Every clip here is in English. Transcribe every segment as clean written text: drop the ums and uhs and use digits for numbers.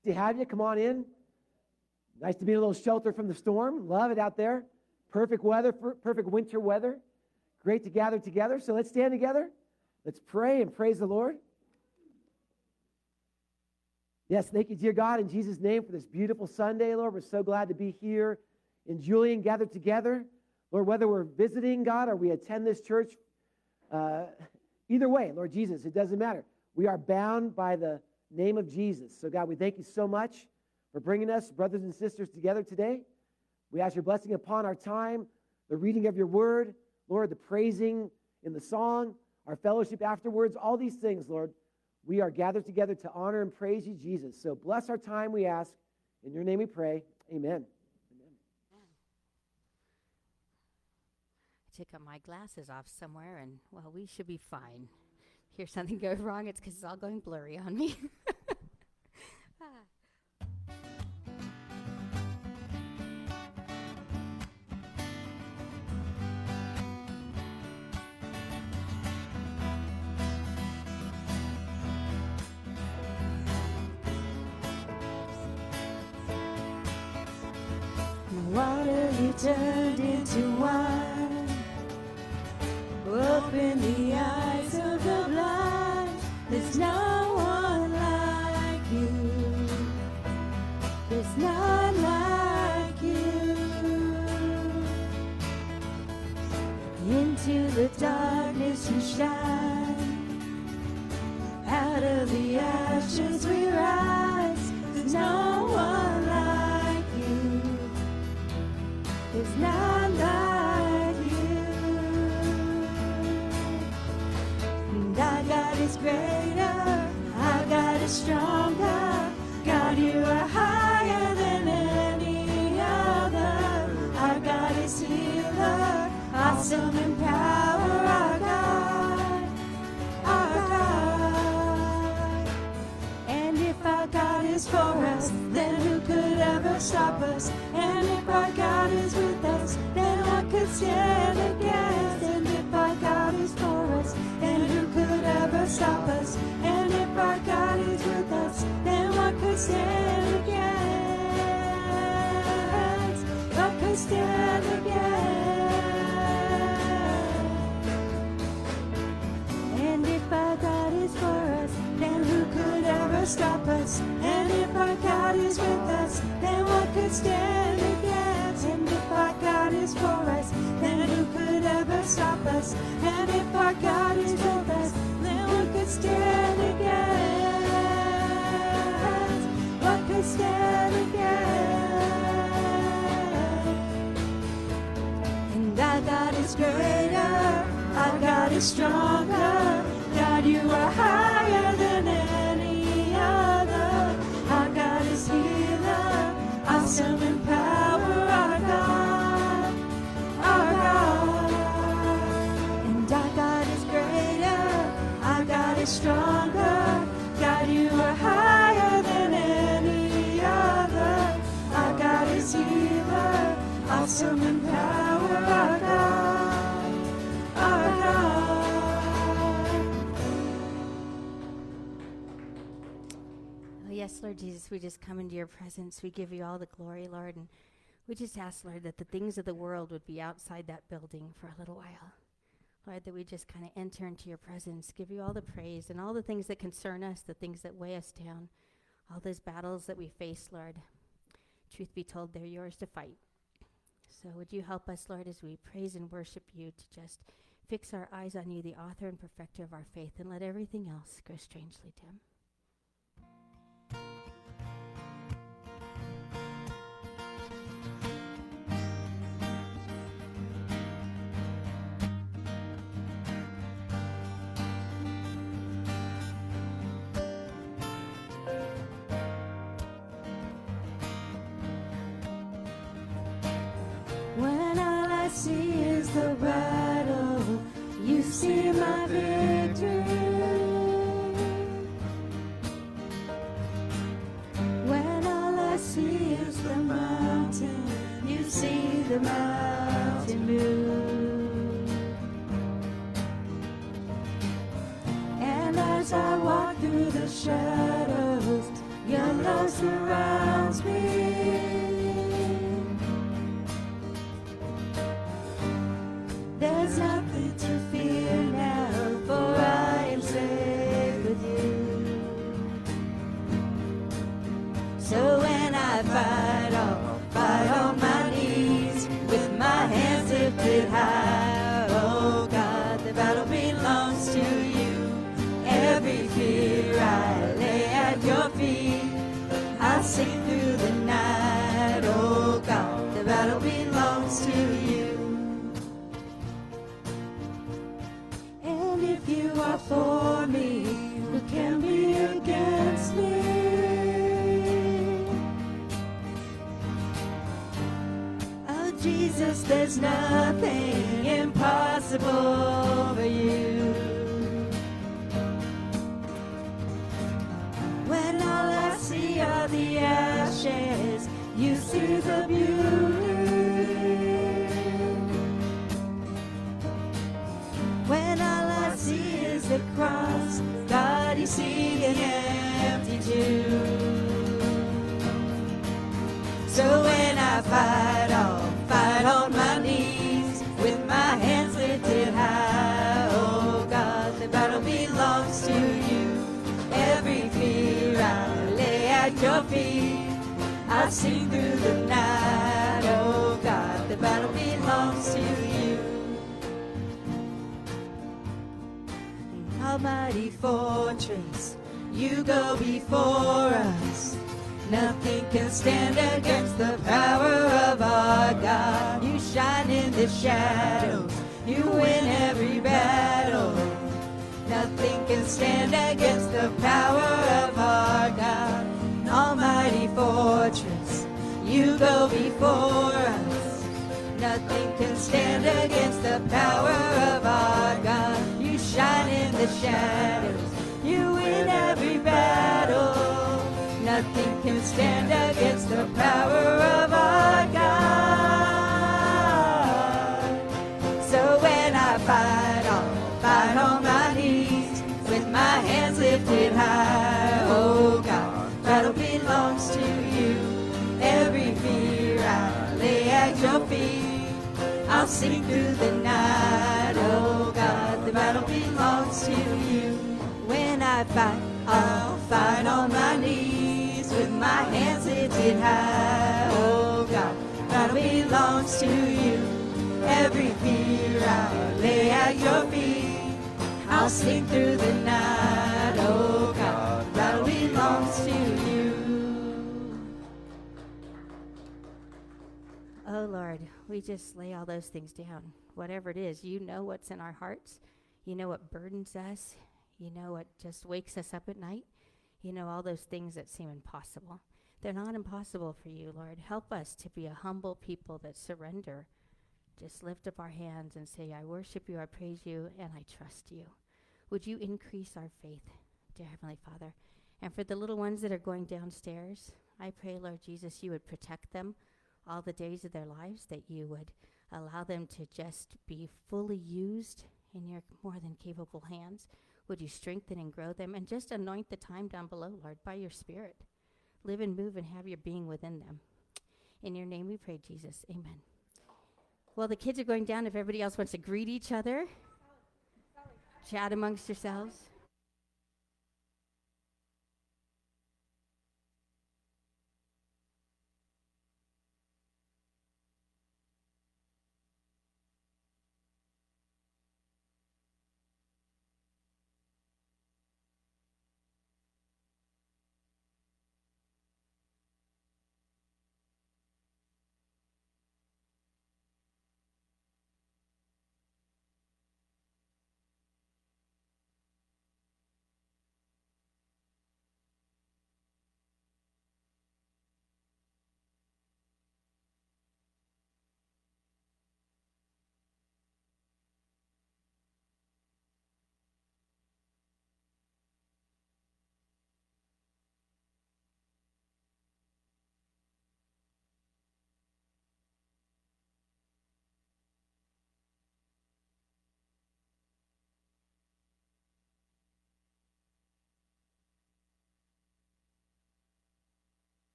to have you. Come on in. Nice to be in a little shelter from the storm. Love it out there. Perfect weather, perfect winter weather. Great to gather together. So let's stand together. Let's pray and praise the Lord. Yes, thank you, dear God, in Jesus' name for this beautiful Sunday, Lord. We're so glad to be here in Julian, gathered together. Lord, whether we're visiting, God, or we attend this church, either way, Lord Jesus, it doesn't matter. We are bound by the name of Jesus. So, God, we thank you so much for bringing us, brothers and sisters, together today. We ask your blessing upon our time, the reading of your word, Lord, the praising in the song, our fellowship afterwards, all these things, Lord. We are gathered together to honor and praise you, Jesus. So bless our time, we ask. In your name we pray. Amen. I took my glasses off somewhere, and, well, we should be fine. Hear something go wrong, it's because it's all going blurry on me. Water you turned into wine. Open the eyes of the blind. There's no one like you. There's none like you. Into the darkness you shine. Out of the ashes we rise. There's no one like you. There's none like you. And our God is greater, our God is stronger. God, you are higher than any other. Our God is healer, awesome in power. Our God, our God. And if our God is for us, then who could ever stop us? And if our God is with us, then what could stand against? And if our God is for us, then who could ever stop us? And if our God is with us, then what could stand against? What could stand against? And if our God is for us, then who could ever stop us? And if our God is with us, then what could stand against? And if our God is for us, then who could ever stop us? And if our God is with us, then what could stand against? What could stand against? And our God is greater, our God is stronger. God, you are higher than any other. Our God is healer, awesome in power. Our God, our God. And our God is greater, our God is stronger. God, you are higher than any other. Our God is healer, awesome in power. Our God, our God. Yes, Lord Jesus, we just come into your presence. We give you all the glory, Lord, and we just ask, Lord, that the things of the world would be outside that building for a little while. Lord, that we just kind of enter into your presence, give you all the praise and all the things that concern us, the things that weigh us down, all those battles that we face, Lord. Truth be told, they're yours to fight. So would you help us, Lord, as we praise and worship you, to just fix our eyes on you, the author and perfecter of our faith, and let everything else go strangely dim. When all I see is the battle, you see my victory. When all I see is the mountain, you see the mountain move. And as I walk through the shadows, your love all surrounds me. There's nothing to fear now, for I am safe with you. So when I fight, I'll fight on my knees with my hands lifted high. Oh God, the battle belongs to you. Every fear I lay at your feet. I'll sing through the night. Oh God, the battle belongs to you. And if you are for me, who can be against me? Oh Jesus, there's nothing impossible for you. When all I see are the ashes, you see the beauty. When all I see is the cross, God, you see an empty tomb. So when I fight, I'll fight on my knees with my hands lifted high. Oh God, the battle belongs to you. Every fear I lay at your feet. I'll sing through the night. Oh God, the battle belongs to you. Almighty fortress, you go before us. Nothing can stand against the power of our God. You shine in the shadows, you win every battle. Nothing can stand against the power of our God. Almighty fortress, you go before us. Nothing can stand against the power of our God. You shine in the shadows, you win every battle. Nothing can stand against the power of our God. So when I fight, I'll fight on my knees with my hands lifted high. Oh God, battle belongs to you. Every fear I lay at your feet. I'll sing through the night. Oh God, the battle belongs to you. When I fight, I'll fight on my knees with my hands lifted high. Oh God, battle belongs to you. Every fear I lay at your feet. I'll sing through the night. Oh God, battle belongs to you. Oh Lord, we just lay all those things down. Whatever it is, you know what's in our hearts. You know what burdens us. You know what just wakes us up at night. You know all those things that seem impossible. They're not impossible for you, Lord. Help us to be a humble people that surrender. Just lift up our hands and say, I worship you, I praise you, and I trust you. Would you increase our faith, dear Heavenly Father? And for the little ones that are going downstairs, I pray, Lord Jesus, you would protect them all the days of their lives, that you would allow them to just be fully used in your more than capable hands. Would you strengthen and grow them and just anoint the time down below, Lord, by your Spirit. Live and move and have your being within them. In your name we pray, Jesus. Amen. Well, the kids are going down. If everybody else wants to greet each other, chat amongst yourselves.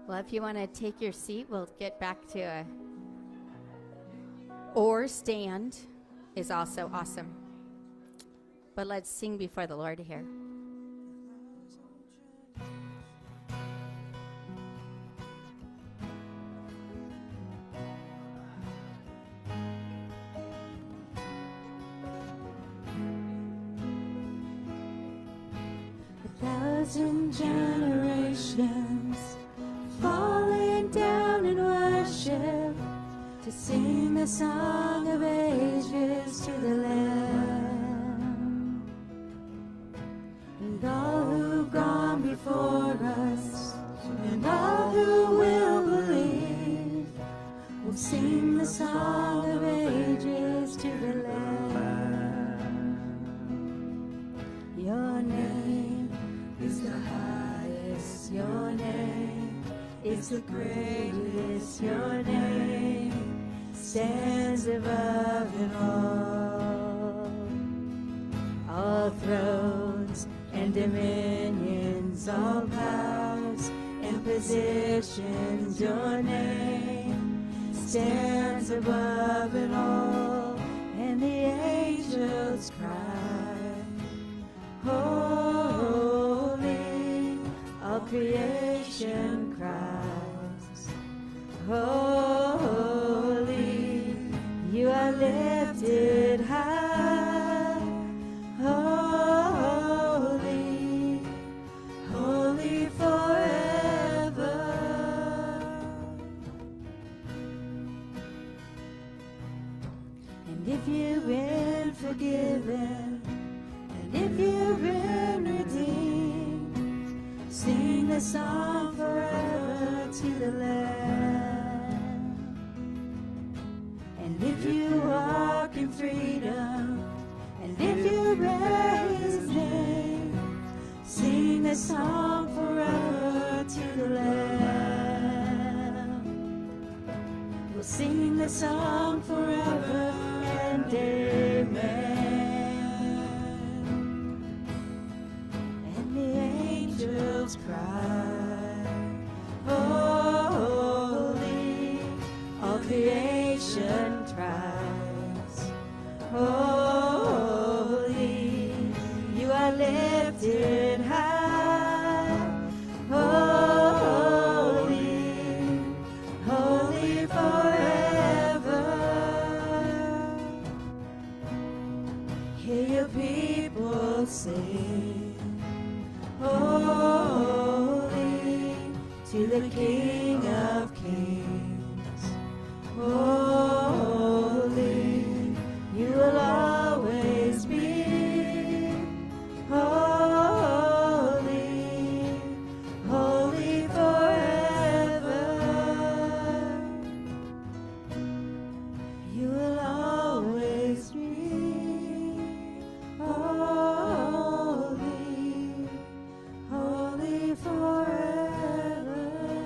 Well, if you want to take your seat, we'll get back to a or stand is also awesome. But let's sing before the Lord here. A thousand generations falling down in worship to sing the song of ages to the Lamb. And all who've gone before us and all who will believe will sing the song of ages to the Lamb. Your name is the highest, your name is the greatest, your name stands above them all thrones and dominions, all powers and positions, your name stands above it all, and the angels cry, holy, all creation cries, holy, you are lifted high, holy, holy forever. And if you've been forgiven, and if you've been redeemed, sing the song forever to the Lamb. And if you walk in freedom, and if you bear His name, sing the song forever to the Lamb. We'll sing the song forever and amen. And the angels cry, holy, all creation cries, holy, you are lifted high, holy, holy forever. Hear your people sing, holy, to the King of Kings, holy, you will always be, holy, holy forever. You will always be holy, holy forever.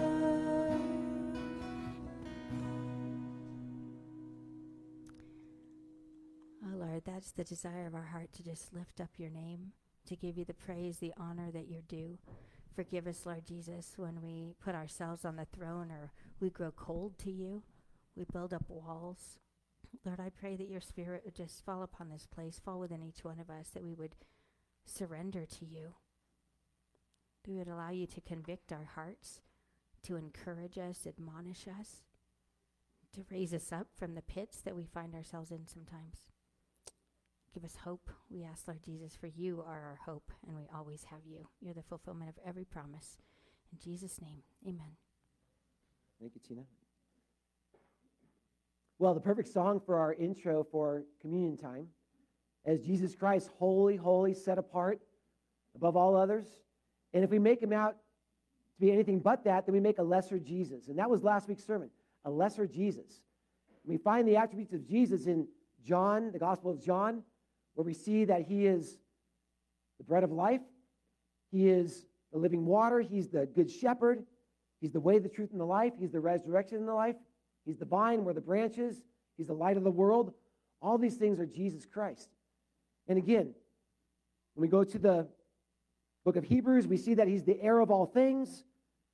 Oh, Lord, that's the desire of our heart, to just lift up your name, to give you the praise, the honor that you're due. Forgive us, Lord Jesus, when we put ourselves on the throne or we grow cold to you. We build up walls. Lord, I pray that your Spirit would just fall upon this place, fall within each one of us, that we would surrender to you. That we would allow you to convict our hearts, to encourage us, admonish us, to raise us up from the pits that we find ourselves in sometimes. Give us hope, we ask, Lord Jesus, for you are our hope, and we always have you. You're the fulfillment of every promise. In Jesus' name, amen. Thank you, Tina. Well, the perfect song for our intro for communion time, as Jesus Christ, holy, holy, set apart above all others. And if we make him out to be anything but that, then we make a lesser Jesus. And that was last week's sermon, a lesser Jesus. We find the attributes of Jesus in John, the Gospel of John, where we see that he is the bread of life, he is the living water, he's the good shepherd, he's the way, the truth, and the life, he's the resurrection and the life, he's the vine, we're the branches, he's the light of the world. All these things are Jesus Christ. And again, when we go to the book of Hebrews, we see that he's the heir of all things,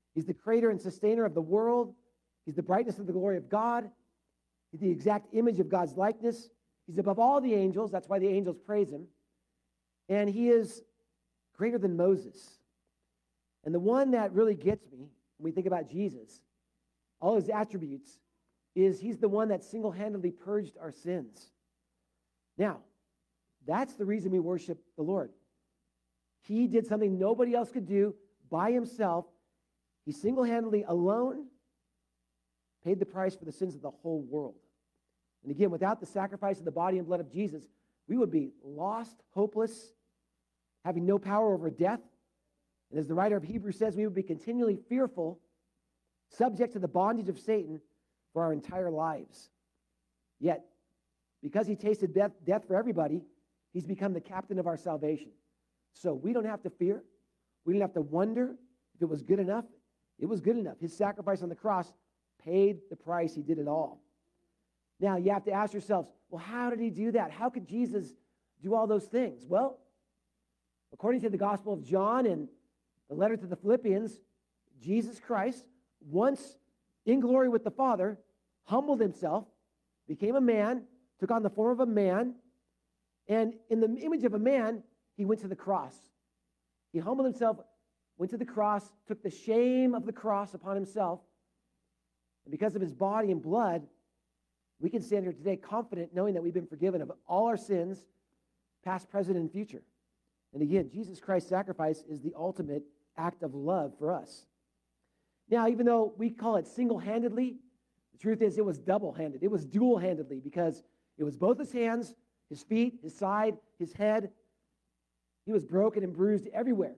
He's the creator and sustainer of the world. He's the brightness of the glory of God. He's the exact image of God's likeness. He's above all the angels. That's why the angels praise him. And he is greater than Moses. And the one that really gets me when we think about Jesus, all his attributes, is he's the one that single-handedly purged our sins. Now, that's the reason we worship the Lord. He did something nobody else could do by himself. He single-handedly, alone, paid the price for the sins of the whole world. And again, without the sacrifice of the body and blood of Jesus, we would be lost, hopeless, having no power over death. And as the writer of Hebrews says, we would be continually fearful, subject to the bondage of Satan for our entire lives. Yet, because he tasted death for everybody, he's become the captain of our salvation. So we don't have to fear. We don't have to wonder if it was good enough. It was good enough. His sacrifice on the cross paid the price. He did it all. Now, you have to ask yourselves, well, how did he do that? How could Jesus do all those things? Well, according to the Gospel of John and the letter to the Philippians, Jesus Christ, once in glory with the Father, humbled himself, became a man, took on the form of a man, and in the image of a man, he went to the cross. He humbled himself, went to the cross, took the shame of the cross upon himself, and because of his body and blood, we can stand here today confident knowing that we've been forgiven of all our sins, past, present, and future. And again, Jesus Christ's sacrifice is the ultimate act of love for us. Now, even though we call it single-handedly, the truth is it was double-handed. It was dual-handedly because it was both his hands, his feet, his side, his head. He was broken and bruised everywhere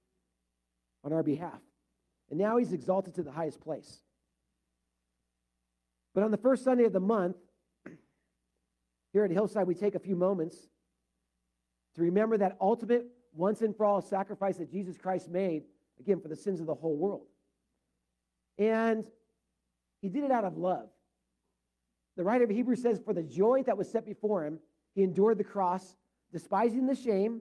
on our behalf. And now he's exalted to the highest place. But on the first Sunday of the month, here at Hillside, we take a few moments to remember that ultimate, once-and-for-all sacrifice that Jesus Christ made, again, for the sins of the whole world. And he did it out of love. The writer of Hebrews says, for the joy that was set before him, he endured the cross, despising the shame.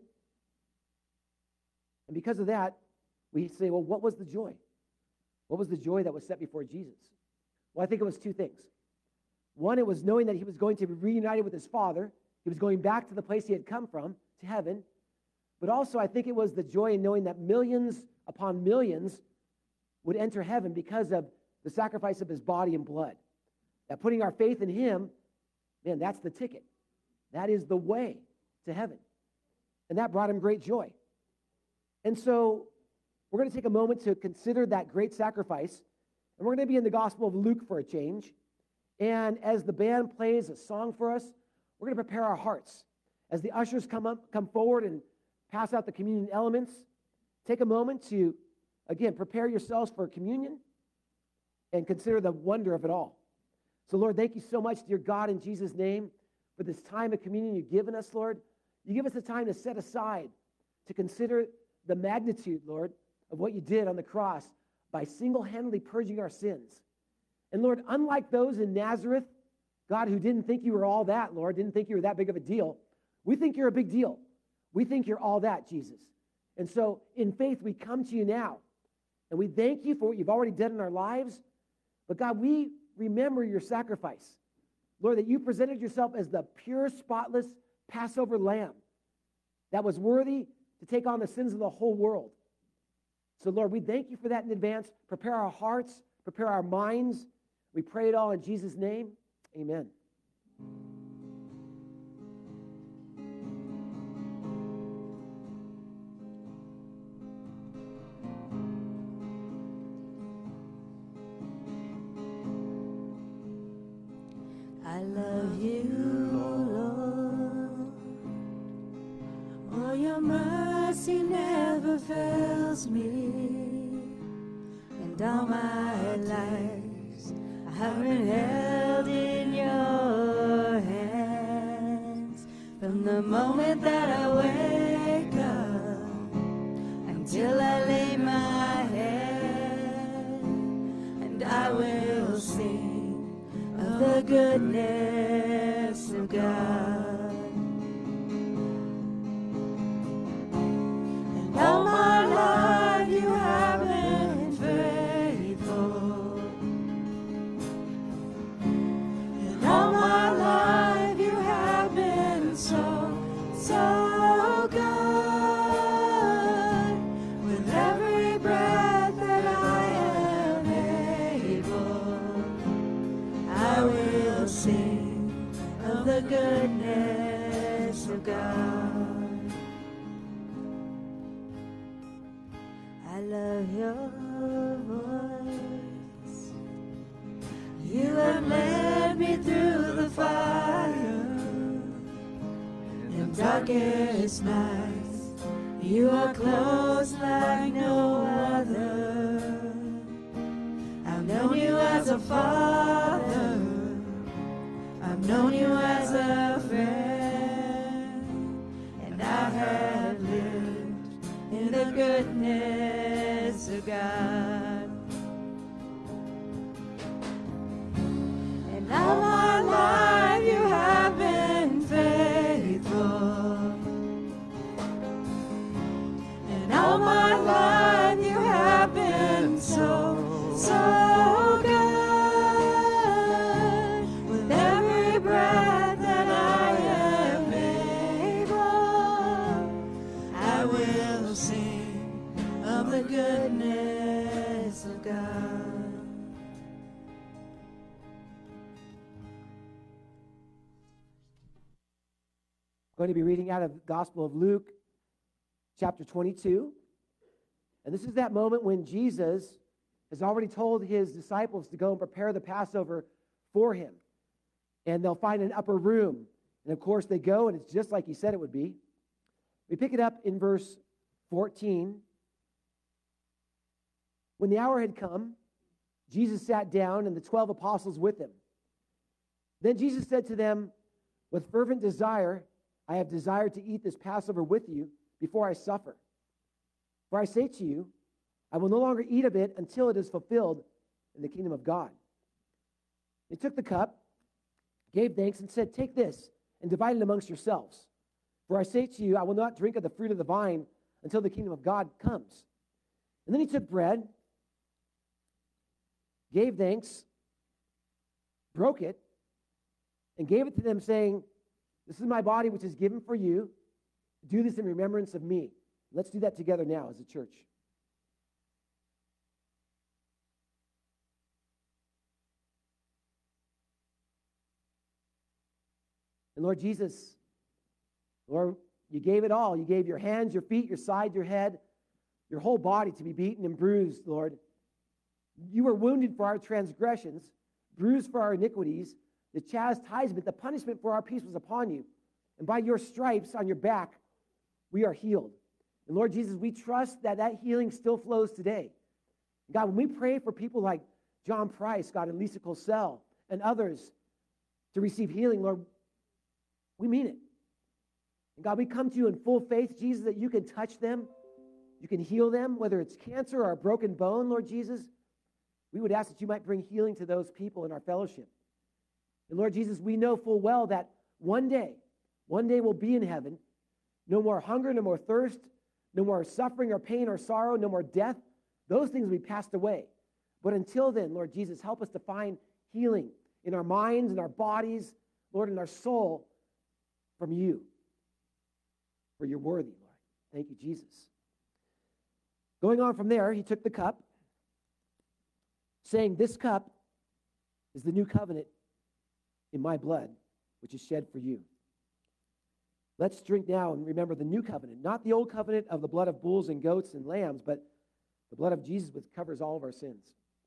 And because of that, we say, well, what was the joy? What was the joy that was set before Jesus? Well, I think it was two things. One, it was knowing that he was going to be reunited with his Father. He was going back to the place he had come from, to heaven. But also, I think it was the joy in knowing that millions upon millions would enter heaven because of the sacrifice of his body and blood. That putting our faith in him, man, that's the ticket. That is the way to heaven. And that brought him great joy. And so we're going to take a moment to consider that great sacrifice. And we're going to be in the Gospel of Luke for a change. And as the band plays a song for us, we're going to prepare our hearts. As the ushers come forward and pass out the communion elements, take a moment to, again, prepare yourselves for communion and consider the wonder of it all. So, Lord, thank you so much, dear God, in Jesus' name, for this time of communion you've given us, Lord. You give us the time to set aside, to consider the magnitude, Lord, of what you did on the cross by single-handedly purging our sins. And, Lord, unlike those in Nazareth, God, who didn't think you were all that, Lord, didn't think you were that big of a deal, we think you're a big deal. We think you're all that, Jesus. And so, in faith, we come to you now. And we thank you for what you've already done in our lives. But, God, we remember your sacrifice. Lord, that you presented yourself as the pure, spotless Passover lamb that was worthy to take on the sins of the whole world. So, Lord, we thank you for that in advance. Prepare our hearts, prepare our minds. We pray it all in Jesus' name. Amen. I love you, Lord. Oh, your mercy never fails me. And all my life I have been held in your hands. From the moment that I wake up until I lay my head, and I will sing of the goodness of God. And all my life you have been faithful. of the goodness of God. I love your voice. You have led me through the fire, in darkest nights. You are close like no other. I've known you as a father. I've known you as a friend. And I have lived in the goodness of God. And all my life you have been faithful. And all my life you have been so good. With every breath that I am able, I will sing of the goodness of God. I'm going to be reading out of the Gospel of Luke, chapter 22. And this is that moment when Jesus has already told his disciples to go and prepare the Passover for him. And they'll find an upper room. And of course they go, and it's just like he said it would be. We pick it up in verse 14. When the hour had come, Jesus sat down, and the 12 apostles with him. Then Jesus said to them, with fervent desire, I have desired to eat this Passover with you before I suffer. For I say to you, I will no longer eat of it until it is fulfilled in the kingdom of God. He took the cup, gave thanks, and said, take this and divide it amongst yourselves. For I say to you, I will not drink of the fruit of the vine until the kingdom of God comes. And then he took bread, gave thanks, broke it, and gave it to them, saying, this is my body which is given for you. Do this in remembrance of me. Let's do that together now as a church. And Lord Jesus, Lord, you gave it all. You gave your hands, your feet, your side, your head, your whole body to be beaten and bruised, Lord. You were wounded for our transgressions, bruised for our iniquities. The chastisement, the punishment for our peace was upon you. And by your stripes on your back, we are healed. And Lord Jesus, we trust that that healing still flows today. God, when we pray for people like John Price, God, and Lisa Cosell, and others to receive healing, Lord, we mean it. And God, we come to you in full faith, Jesus, that you can touch them, you can heal them, whether it's cancer or a broken bone, Lord Jesus. We would ask that you might bring healing to those people in our fellowship. And Lord Jesus, we know full well that one day we'll be in heaven. No more hunger, no more thirst, no more suffering or pain or sorrow, no more death. Those things will be passed away. But until then, Lord Jesus, help us to find healing in our minds, in our bodies, Lord, in our soul from you. For you're worthy, Lord. Thank you, Jesus. Going on from there, he took the cup, saying, this cup is the new covenant in my blood, which is shed for you. Let's drink now and remember the new covenant, not the old covenant of the blood of bulls and goats and lambs, but the blood of Jesus, which covers all of our sins.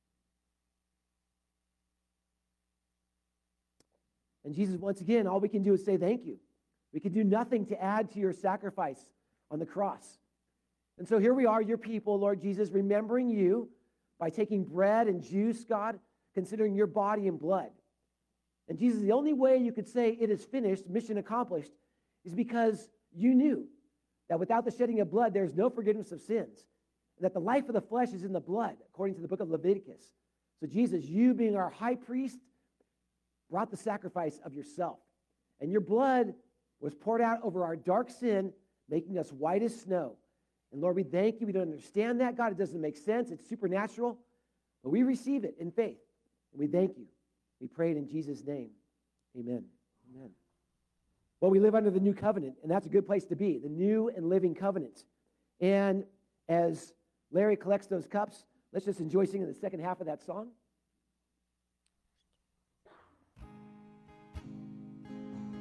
And Jesus, once again, all we can do is say thank you. We can do nothing to add to your sacrifice on the cross. And so here we are, your people, Lord Jesus, remembering you by taking bread and juice, God, considering your body and blood. And Jesus, the only way you could say it is finished, mission accomplished, is because you knew that without the shedding of blood, there is no forgiveness of sins, and that the life of the flesh is in the blood, according to the book of Leviticus. So Jesus, you being our high priest, brought the sacrifice of yourself. And your blood was poured out over our dark sin, making us white as snow. And Lord, we thank you. We don't understand that, God. It doesn't make sense. It's supernatural. But we receive it in faith. And we thank you. We pray it in Jesus' name. Amen. Amen. Well, we live under the new covenant, and that's a good place to be, the new and living covenant. And as Larry collects those cups, let's just enjoy singing the second half of that song.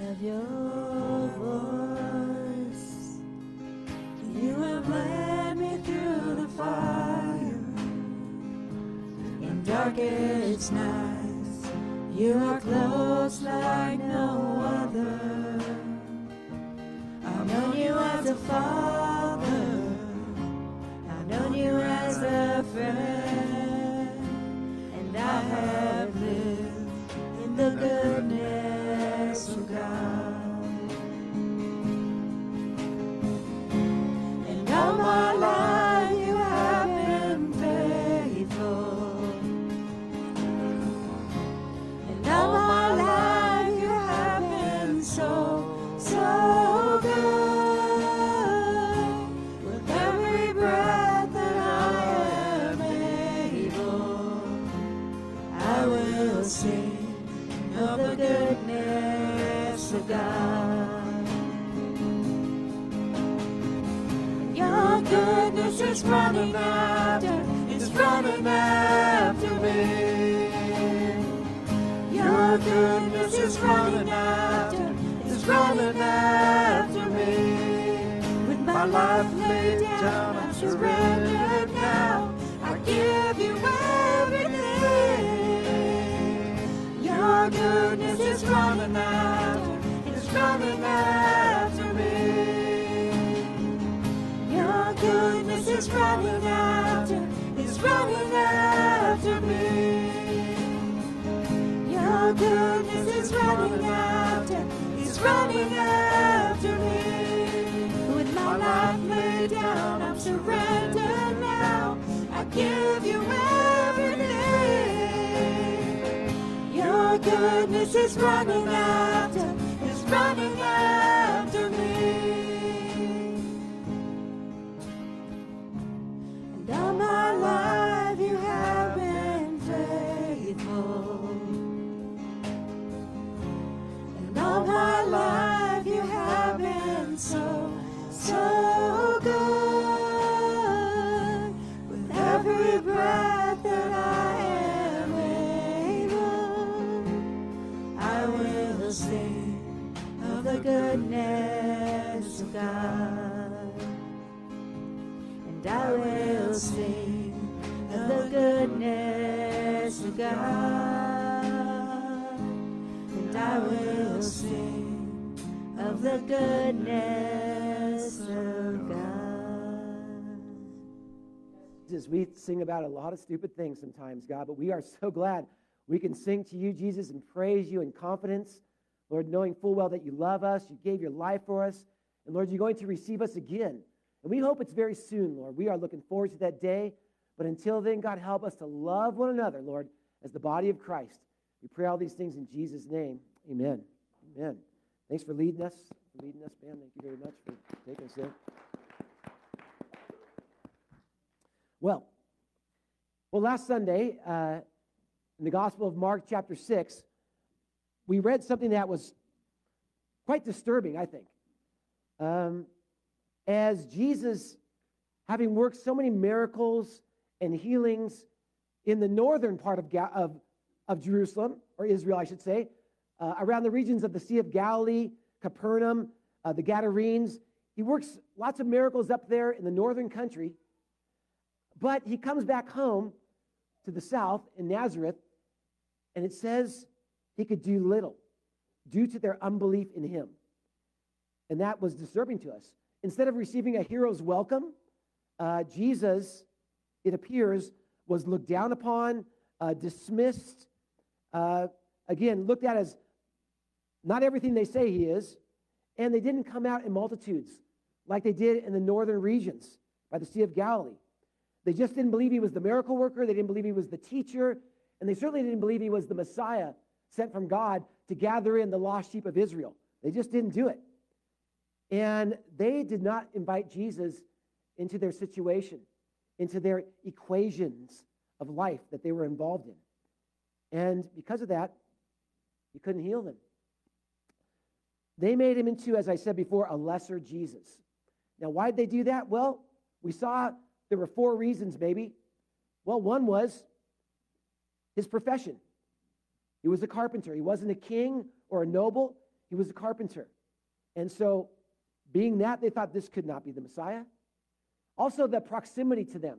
of your voice. You have led me through the fire in darkest nights. You are close like no other. I've known you as a father. I've known you as a friend. And I have lived in the goodness of God. And all my life you have been faithful. And all my life you have been so, so good. With every breath that I am able, I will sing of the goodness of God. Your goodness is running after, it's running after me. Your goodness is running after, it's running after me. With my life laid down, I'm surrendered now. I give you everything. Your goodness is running after, it's running after me. Your goodness is running after, it's running after me. Your goodness is running after, it's running after me. With my life laid down, I'm surrendered now. I give you everything. Your goodness is running after, it's running after me. And all my life you have been faithful. And all my life you have been so, so good. With every breath that I am able, I will sing of the goodness of God. And I will sing of the goodness of God. And I will sing of the goodness of God. Jesus, we sing about a lot of stupid things sometimes, God, but we are so glad we can sing to you, Jesus, and praise you in confidence. Lord, knowing full well that you love us, you gave your life for us, and Lord, you're going to receive us again. And we hope it's very soon, Lord. We are looking forward to that day. But until then, God, help us to love one another, Lord, as the body of Christ. We pray all these things in Jesus' name. Amen. Amen. Thanks for leading us, man. Thank you very much for taking us in. Well, last Sunday, in the Gospel of Mark, chapter 6, we read something that was quite disturbing, I think. As Jesus, having worked so many miracles and healings in the northern part of Jerusalem, or Israel, I should say, around the regions of the Sea of Galilee, Capernaum, the Gadarenes. He works lots of miracles up there in the northern country, but he comes back home to the south in Nazareth, and it says he could do little due to their unbelief in him. And that was disturbing to us. Instead of receiving a hero's welcome, Jesus, it appears, was looked down upon, dismissed, again, looked at as not everything they say he is, and they didn't come out in multitudes like they did in the northern regions by the Sea of Galilee. They just didn't believe he was the miracle worker, they didn't believe he was the teacher, and they certainly didn't believe he was the Messiah sent from God to gather in the lost sheep of Israel. They just didn't do it. And they did not invite Jesus into their situation, into their equations of life that they were involved in. And because of that, he couldn't heal them. They made him into, as I said before, a lesser Jesus. Now, why did they do that? Well, we saw there were 4 reasons, maybe. Well, one was his profession. He was a carpenter. He wasn't a king or a noble. he was a carpenter. And so, being that, they thought this could not be the Messiah. Also, the proximity to them.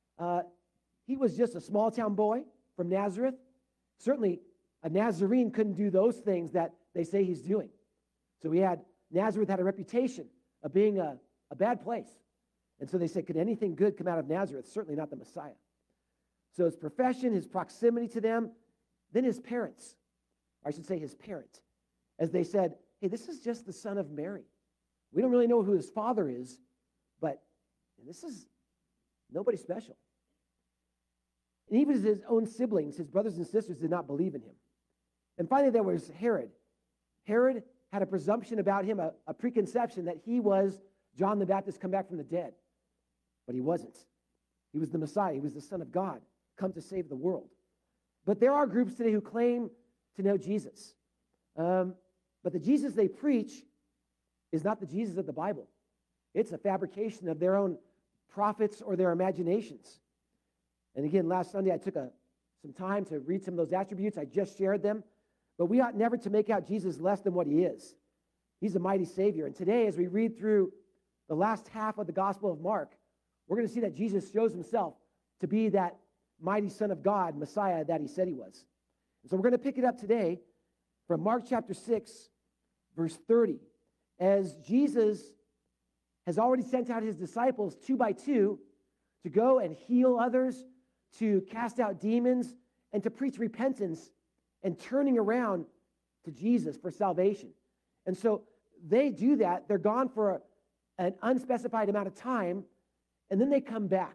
He was just a small-town boy from Nazareth. Certainly, a Nazarene couldn't do those things that they say he's doing. So Nazareth had a reputation of being a bad place. And so they said, could anything good come out of Nazareth? Certainly not the Messiah. So his profession, his proximity to them, then his parents, or I should say his parent, as they said, hey, this is just the son of Mary. We don't really know who his father is, but this is nobody special. And even his own siblings, his brothers and sisters, did not believe in him. And finally, there was Herod. Herod had a presumption about him, a preconception that he was John the Baptist come back from the dead. But he wasn't. He was the Messiah. He was the Son of God, come to save the world. But there are groups today who claim to know Jesus. But the Jesus they preach is not the Jesus of the Bible. It's a fabrication of their own prophets or their imaginations. And again, last Sunday I took some time to read some of those attributes. I just shared them. But we ought never to make out Jesus less than what he is. He's a mighty Savior. And today, as we read through the last half of the Gospel of Mark, we're going to see that Jesus shows himself to be that mighty Son of God, Messiah, that he said he was. And so we're going to pick it up today from Mark chapter 6, verse 30. As Jesus has already sent out his disciples 2 by 2 to go and heal others, to cast out demons, and to preach repentance and turning around to Jesus for salvation. And so they do that. They're gone for an unspecified amount of time, and then they come back.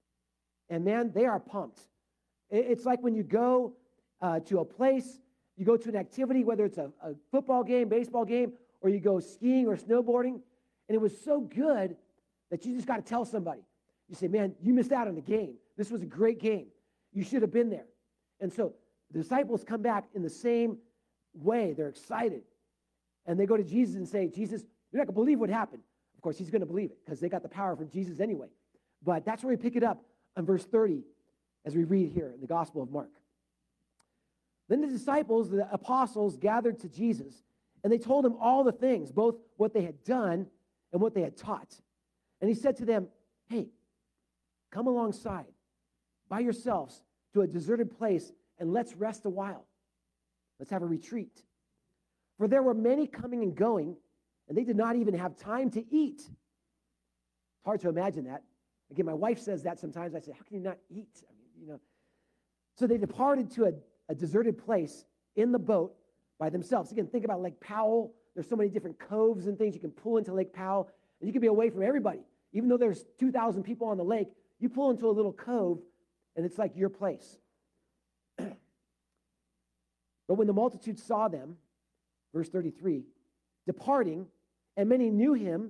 And man, they are pumped. It's like when you go to a place, you go to an activity, whether it's a football game, baseball game, or you go skiing or snowboarding, and it was so good that you just got to tell somebody. You say, man, you missed out on the game. This was a great game. You should have been there. And so the disciples come back in the same way. They're excited. And they go to Jesus and say, Jesus, you're not going to believe what happened. Of course, he's going to believe it because they got the power from Jesus anyway. But that's where we pick it up on verse 30 as we read here in the Gospel of Mark. Then the disciples, the apostles, gathered to Jesus, and they told him all the things, both what they had done and what they had taught. And he said to them, hey, come alongside by yourselves to a deserted place and let's rest a while. Let's have a retreat. For there were many coming and going, and they did not even have time to eat. It's hard to imagine that. Again, my wife says that sometimes. I say, how can you not eat? So they departed to a deserted place in the boat by themselves. Again, think about Lake Powell. There's so many different coves and things you can pull into Lake Powell, and you can be away from everybody. Even though there's 2,000 people on the lake, you pull into a little cove, and it's like your place. But when the multitude saw them, verse 33, departing, and many knew him,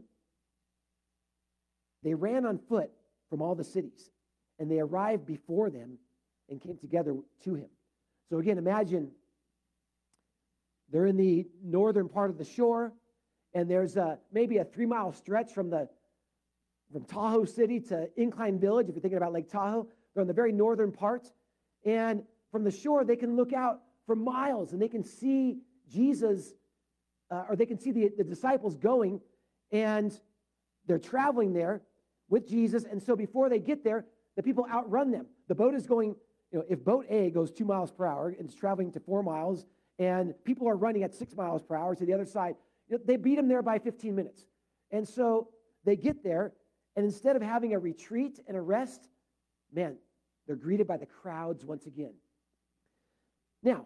they ran on foot from all the cities, and they arrived before them and came together to him. So again, imagine they're in the northern part of the shore, and there's maybe a 3-mile stretch from Tahoe City to Incline Village, if you're thinking about Lake Tahoe. They're in the very northern part, and from the shore, they can look out for miles, and they can see Jesus, or they can see the disciples going, and they're traveling there with Jesus, and so before they get there, the people outrun them. The boat is going, if boat A goes 2 miles per hour, and it's traveling to 4 miles, and people are running at 6 miles per hour to the other side, they beat them there by 15 minutes. And so they get there, and instead of having a retreat and a rest, man, they're greeted by the crowds once again. Now,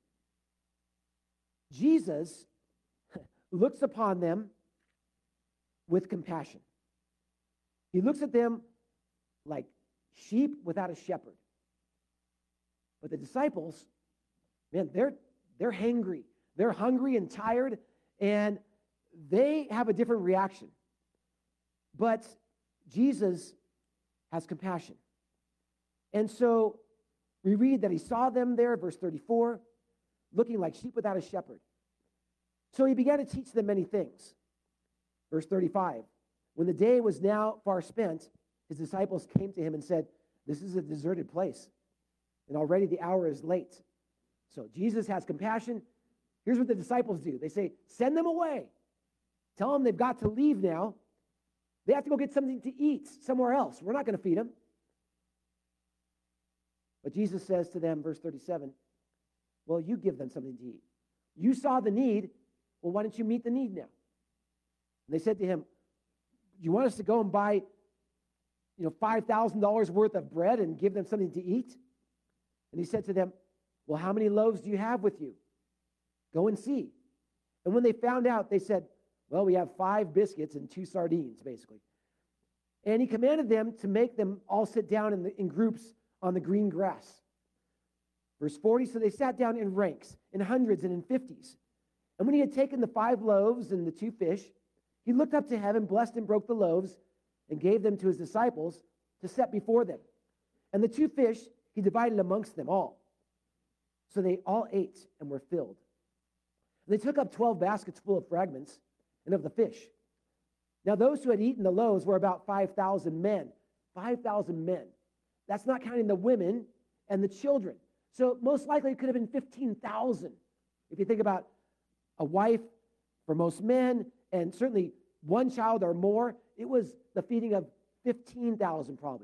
Jesus looks upon them with compassion. He looks at them like sheep without a shepherd. But the disciples, man, they're hangry. They're hungry and tired, and they have a different reaction. But Jesus has compassion. And so we read that he saw them there, verse 34, looking like sheep without a shepherd. So he began to teach them many things. Verse 35, when the day was now far spent, his disciples came to him and said, this is a deserted place, and already the hour is late. So Jesus has compassion. Here's what the disciples do. They say, send them away. Tell them they've got to leave now. They have to go get something to eat somewhere else. We're not going to feed them. But Jesus says to them, verse 37, well, you give them something to eat. You saw the need. Well, why don't you meet the need now? And they said to him, do you want us to go and buy, $5,000 worth of bread and give them something to eat? And he said to them, well, how many loaves do you have with you? Go and see. And when they found out, they said, well, we have 5 biscuits and 2 sardines, basically. And he commanded them to make them all sit down in groups on the green grass. Verse 40, so they sat down in ranks, in hundreds and in 50s. And when he had taken the 5 loaves and the 2 fish, he looked up to heaven, blessed and broke the loaves, and gave them to his disciples to set before them. And the 2 fish he divided amongst them all. So they all ate and were filled. And they took up 12 baskets full of fragments and of the fish. Now those who had eaten the loaves were about 5,000 men. 5,000 men. That's not counting the women and the children. So most likely it could have been 15,000. If you think about a wife for most men, and certainly one child or more, it was the feeding of 15,000 probably.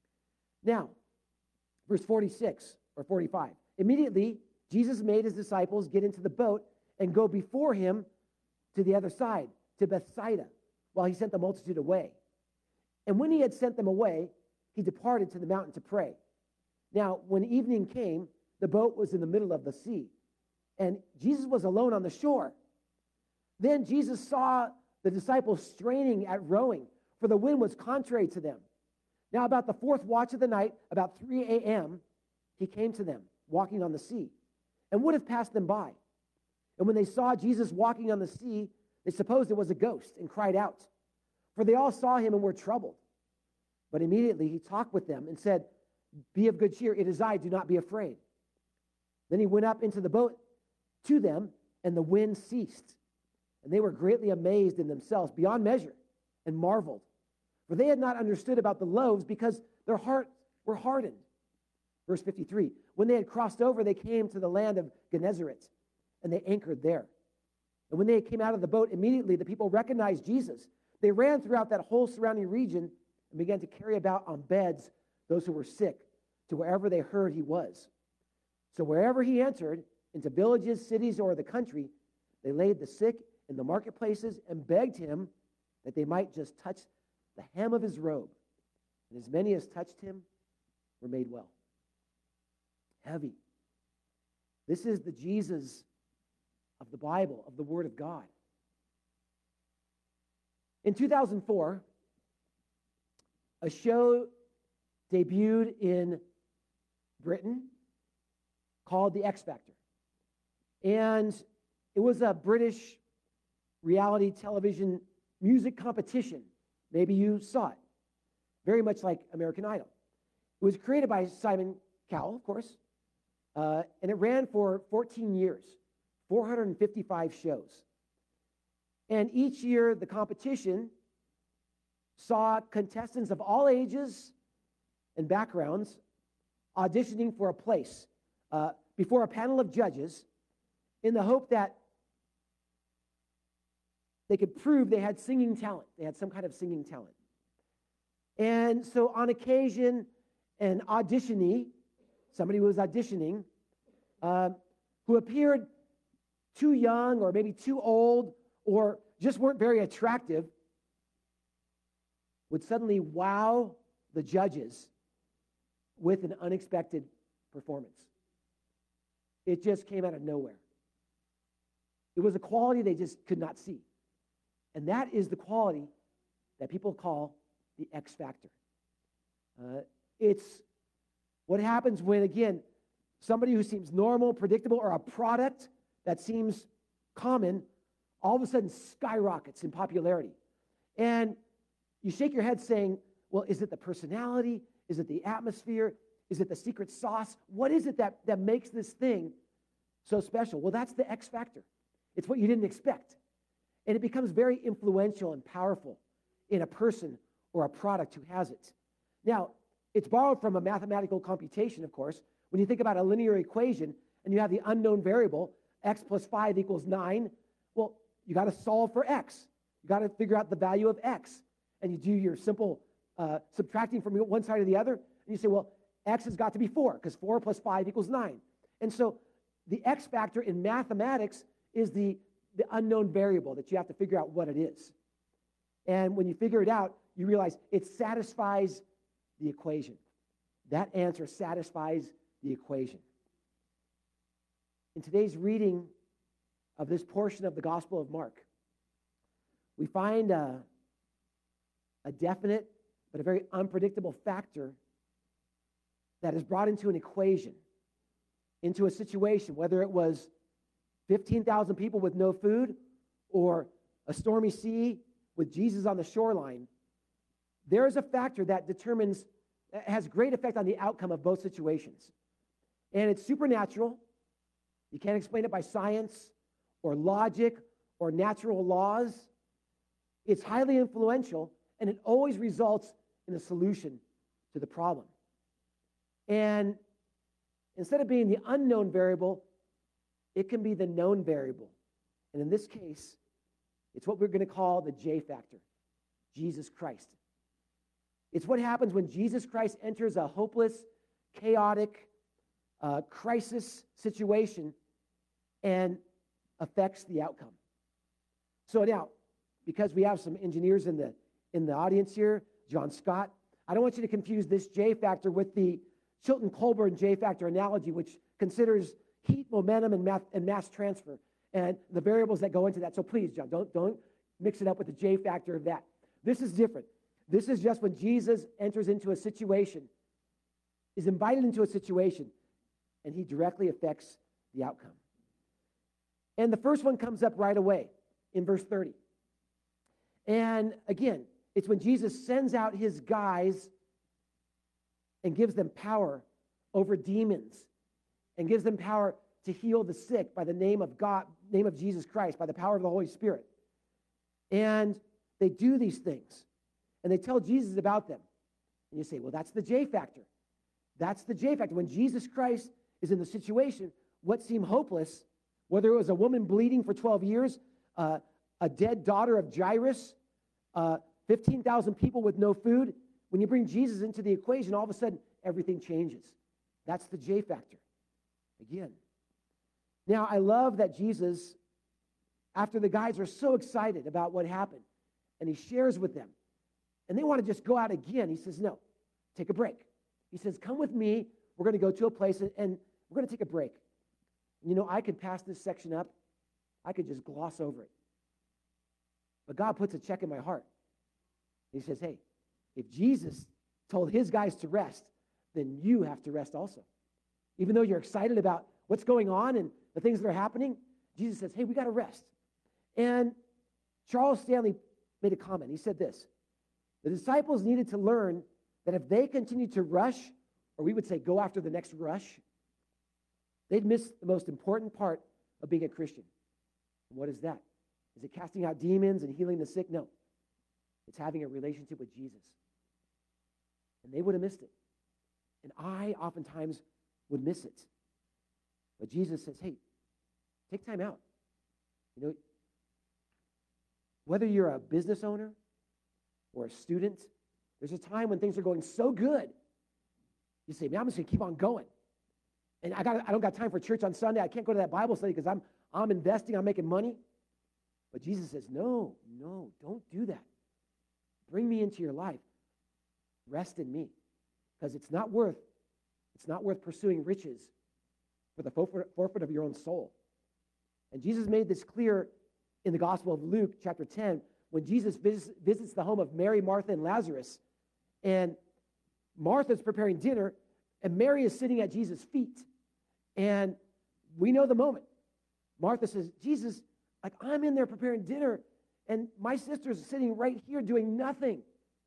Now, verse 46 or 45. Immediately, Jesus made his disciples get into the boat and go before him to the other side, to Bethsaida, while he sent the multitude away. And when he had sent them away, he departed to the mountain to pray. Now, when evening came, the boat was in the middle of the sea, and Jesus was alone on the shore. Then Jesus saw the disciples straining at rowing, for the wind was contrary to them. Now, about the 4th watch of the night, about 3 a.m., he came to them, walking on the sea, and would have passed them by. And when they saw Jesus walking on the sea, they supposed it was a ghost and cried out, for they all saw him and were troubled. But immediately he talked with them and said, be of good cheer, it is I, do not be afraid. Then he went up into the boat to them, and the wind ceased. And they were greatly amazed in themselves beyond measure and marveled. For they had not understood about the loaves because their hearts were hardened. Verse 53, when they had crossed over, they came to the land of Gennesaret, and they anchored there. And when they came out of the boat, immediately the people recognized Jesus. They ran throughout that whole surrounding region and began to carry about on beds those who were sick to wherever they heard he was. So wherever he entered, into villages, cities, or the country, they laid the sick in the marketplaces and begged him that they might just touch the hem of his robe. And as many as touched him were made well. Heavy. This is the Jesus of the Bible, of the Word of God. In 2004, a show debuted in Britain called The X Factor. And it was a British reality television music competition. Maybe you saw it. Very much like American Idol. It was created by Simon Cowell, of course, and it ran for 14 years, 455 shows. And each year, the competition saw contestants of all ages and backgrounds auditioning for a place before a panel of judges in the hope that they could prove they had singing talent. They had some kind of singing talent. And so on occasion, an auditionee, somebody who was auditioning, who appeared too young or maybe too old or just weren't very attractive, would suddenly wow the judges with an unexpected performance. It just came out of nowhere. It was a quality they just could not see. And that is the quality that people call the X Factor. It's what happens when, again, somebody who seems normal, predictable, or a product that seems common, all of a sudden skyrockets in popularity. And you shake your head saying, well, is it the personality? Is it the atmosphere? Is it the secret sauce? What is it that makes this thing so special? Well, that's the X Factor. It's what you didn't expect. And it becomes very influential and powerful in a person or a product who has it. Now, it's borrowed from a mathematical computation, of course. When you think about a linear equation and you have the unknown variable, x plus 5 equals 9. Well, you got to solve for x. You got to figure out the value of x. And you do your simple subtracting from one side to the other. And you say, well, x has got to be 4 because 4 plus 5 equals 9. And so the x factor in mathematics is the unknown variable that you have to figure out what it is. And when you figure it out, you realize it satisfies the equation. That answer satisfies the equation. In today's reading of this portion of the Gospel of Mark, we find a definite but a very unpredictable factor that is brought into an equation, into a situation, whether it was 15,000 people with no food or a stormy sea with Jesus on the shoreline. There is a factor that has great effect on the outcome of both situations. And it's supernatural. You can't explain it by science or logic or natural laws. It's highly influential, and it always results in a solution to the problem. And instead of being the unknown variable, it can be the known variable. And in this case, it's what we're going to call the J factor, Jesus Christ. It's what happens when Jesus Christ enters a hopeless, chaotic, crisis situation and affects the outcome. So now, because we have some engineers in the audience here, John Scott, I don't want you to confuse this J factor with the Chilton Colburn J factor analogy, which considers heat, momentum, and mass transfer, and the variables that go into that. So please, John, don't mix it up with the J factor of that. This is different. This is just when Jesus enters into a situation, is invited into a situation, and he directly affects the outcome. And the first one comes up right away in verse 30. And again, it's when Jesus sends out his guys and gives them power over demons and gives them power to heal the sick by the name of God, name of Jesus Christ, by the power of the Holy Spirit. And they do these things. And they tell Jesus about them. And you say, well, that's the J factor. That's the J factor. When Jesus Christ is in the situation, what seemed hopeless, whether it was a woman bleeding for 12 years, a dead daughter of Jairus, 15,000 people with no food, when you bring Jesus into the equation, all of a sudden, everything changes. That's the J factor. Again. Now, I love that Jesus, after the guys are so excited about what happened, and he shares with them, and they want to just go out again, he says, no, take a break. He says, come with me. We're going to go to a place, and we're going to take a break. You know, I could pass this section up. I could just gloss over it. But God puts a check in my heart. He says, hey, if Jesus told his guys to rest, then you have to rest also. Even though you're excited about what's going on and the things that are happening, Jesus says, hey, we got to rest. And Charles Stanley made a comment. He said this: the disciples needed to learn that if they continued to rush, or we would say go after the next rush, they'd miss the most important part of being a Christian. And what is that? Is it casting out demons and healing the sick? No. It's having a relationship with Jesus. And they would have missed it. And I oftentimes would miss it. But Jesus says, hey, take time out. You know, whether you're a business owner or a student, there's a time when things are going so good, you say, man, I'm just going to keep on going. And I don't got time for church on Sunday. I can't go to that Bible study because I'm investing, I'm making money. But Jesus says, no, don't do that. Bring me into your life. Rest in me. Because it's not worth pursuing riches for the forfeit of your own soul. And Jesus made this clear in the Gospel of Luke, chapter 10, when Jesus visits the home of Mary, Martha, and Lazarus. And Martha's preparing dinner, and Mary is sitting at Jesus' feet. And we know the moment. Martha says, Jesus, like I'm in there preparing dinner, and my sister's sitting right here doing nothing.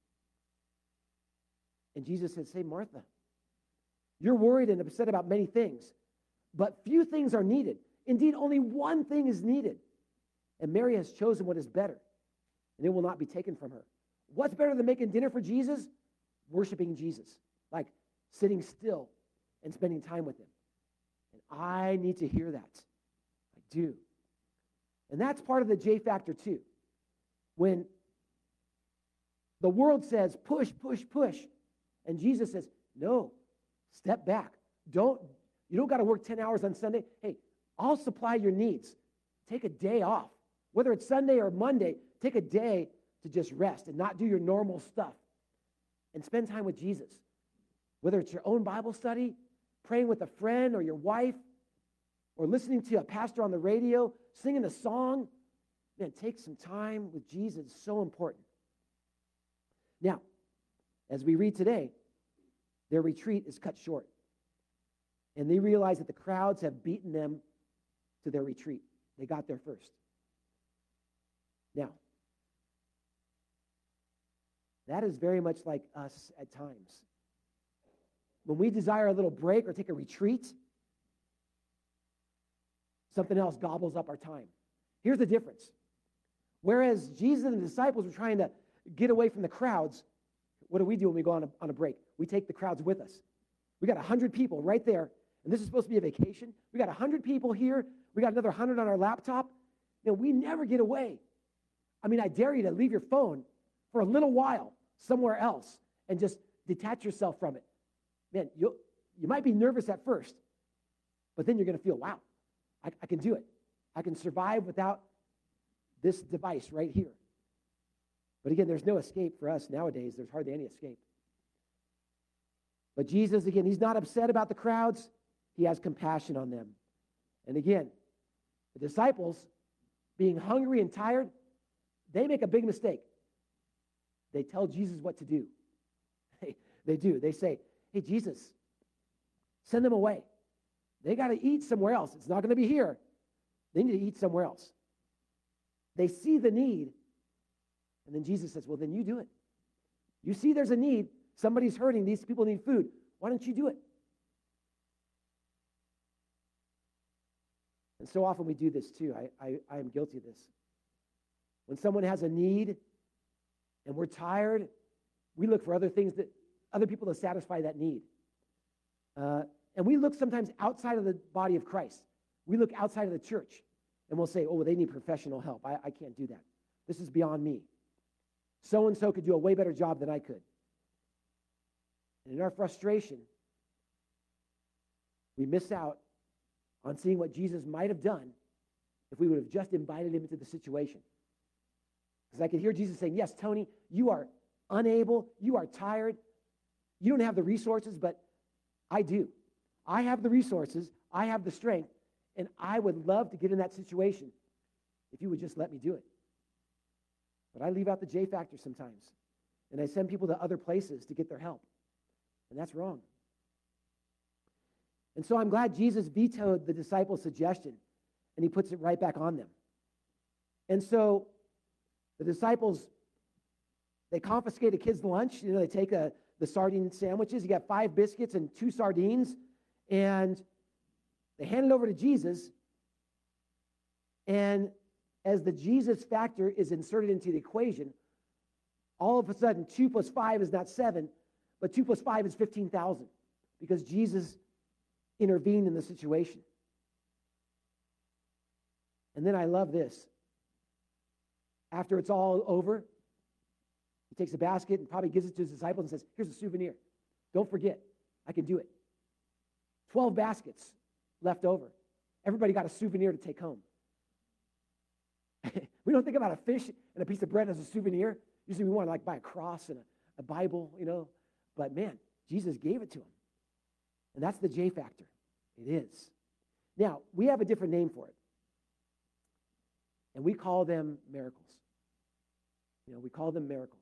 And Jesus says, hey, Martha, you're worried and upset about many things, but few things are needed. Indeed, only one thing is needed. And Mary has chosen what is better, and it will not be taken from her. What's better than making dinner for Jesus? Worshiping Jesus, like sitting still and spending time with him. And I need to hear that. I do. And that's part of the J factor too. When the world says, push, push, push, and Jesus says, no, step back. You don't got to work 10 hours on Sunday. Hey, I'll supply your needs. Take a day off. Whether it's Sunday or Monday, take a day to just rest and not do your normal stuff. And spend time with Jesus. Whether it's your own Bible study, praying with a friend or your wife, or listening to a pastor on the radio, singing a song. Man, take some time with Jesus. It's so important. Now, as we read today, their retreat is cut short. And they realize that the crowds have beaten them to their retreat. They got there first. Now, that is very much like us at times. When we desire a little break or take a retreat, something else gobbles up our time. Here's the difference. Whereas Jesus and the disciples were trying to get away from the crowds, what do we do when we go on a break? We take the crowds with us. We got 100 people right there, and this is supposed to be a vacation. We got 100 people here. We got another 100 on our laptop. We never get away. I mean, I dare you to leave your phone for a little while somewhere else and just detach yourself from it. Man, you might be nervous at first, but then you're going to feel, wow, I can do it. I can survive without this device right here. But again, there's no escape for us nowadays. There's hardly any escape. But Jesus, again, he's not upset about the crowds. He has compassion on them. And again, the disciples, being hungry and tired, they make a big mistake. They tell Jesus what to do. They do. They say, hey, Jesus, send them away. They got to eat somewhere else. It's not going to be here. They need to eat somewhere else. They see the need. And then Jesus says, well, then you do it. You see there's a need. Somebody's hurting. These people need food. Why don't you do it? And so often we do this too. I am guilty of this. When someone has a need and we're tired, we look for other people to satisfy that need. And we look sometimes outside of the body of Christ. We look outside of the church and we'll say, oh, well, they need professional help. I can't do that. This is beyond me. So-and-so could do a way better job than I could. And in our frustration, we miss out on seeing what Jesus might have done if we would have just invited him into the situation. Because I could hear Jesus saying, yes, Tony, you are unable, you are tired, you don't have the resources, but I do. I have the resources, I have the strength, and I would love to get in that situation if you would just let me do it. But I leave out the J factor sometimes, and I send people to other places to get their help, and that's wrong. And so I'm glad Jesus vetoed the disciples' suggestion, and he puts it right back on them. And so the disciples, they confiscate a kid's lunch. They take the sardine sandwiches. You got 5 biscuits and 2 sardines, and they hand it over to Jesus. And as the Jesus factor is inserted into the equation, all of a sudden 2 plus 5 is not 7, but 2 plus 5 is 15,000 because Jesus intervened in the situation. And then I love this. After it's all over, he takes a basket and probably gives it to his disciples and says, here's a souvenir. Don't forget, I can do it. 12 baskets left over. Everybody got a souvenir to take home. We don't think about a fish and a piece of bread as a souvenir. Usually we want to buy a cross and a Bible, But man, Jesus gave it to him. And that's the J factor. It is. Now, we have a different name for it. And we call them miracles. We call them miracles.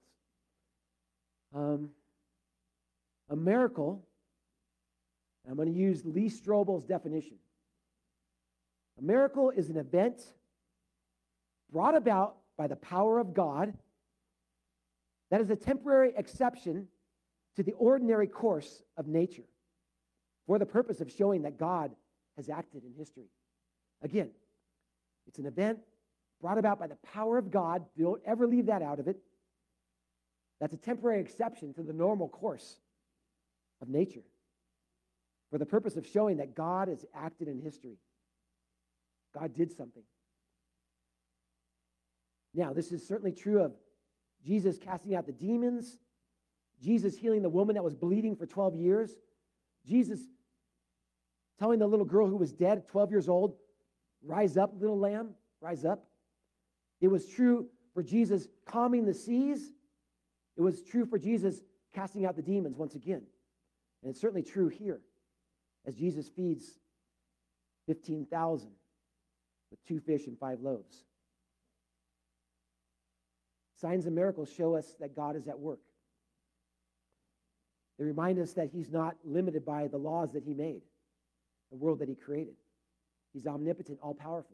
A miracle, I'm going to use Lee Strobel's definition. A miracle is an event brought about by the power of God that is a temporary exception to the ordinary course of nature for the purpose of showing that God has acted in history. Again, it's an event brought about by the power of God. Don't ever leave that out of it. That's a temporary exception to the normal course of nature for the purpose of showing that God has acted in history. God did something. Now, this is certainly true of Jesus casting out the demons, Jesus healing the woman that was bleeding for 12 years, Jesus telling the little girl who was dead at 12 years old, rise up, little lamb, rise up. It was true for Jesus calming the seas. It was true for Jesus casting out the demons once again. And it's certainly true here as Jesus feeds 15,000 with 2 fish and 5 loaves. Signs and miracles show us that God is at work. They remind us that he's not limited by the laws that he made, the world that he created. He's omnipotent, all-powerful.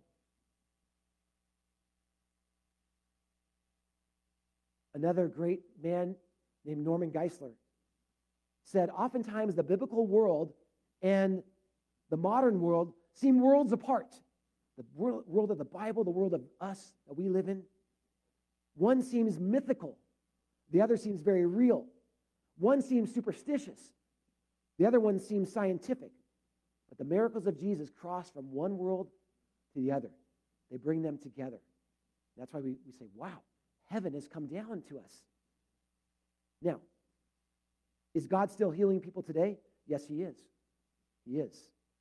Another great man named Norman Geisler said, oftentimes the biblical world and the modern world seem worlds apart. The world of the Bible, the world of us that we live in. One seems mythical. The other seems very real. One seems superstitious. The other one seems scientific. But the miracles of Jesus cross from one world to the other. They bring them together. That's why we say, wow, heaven has come down to us. Now, is God still healing people today? Yes, he is. He is.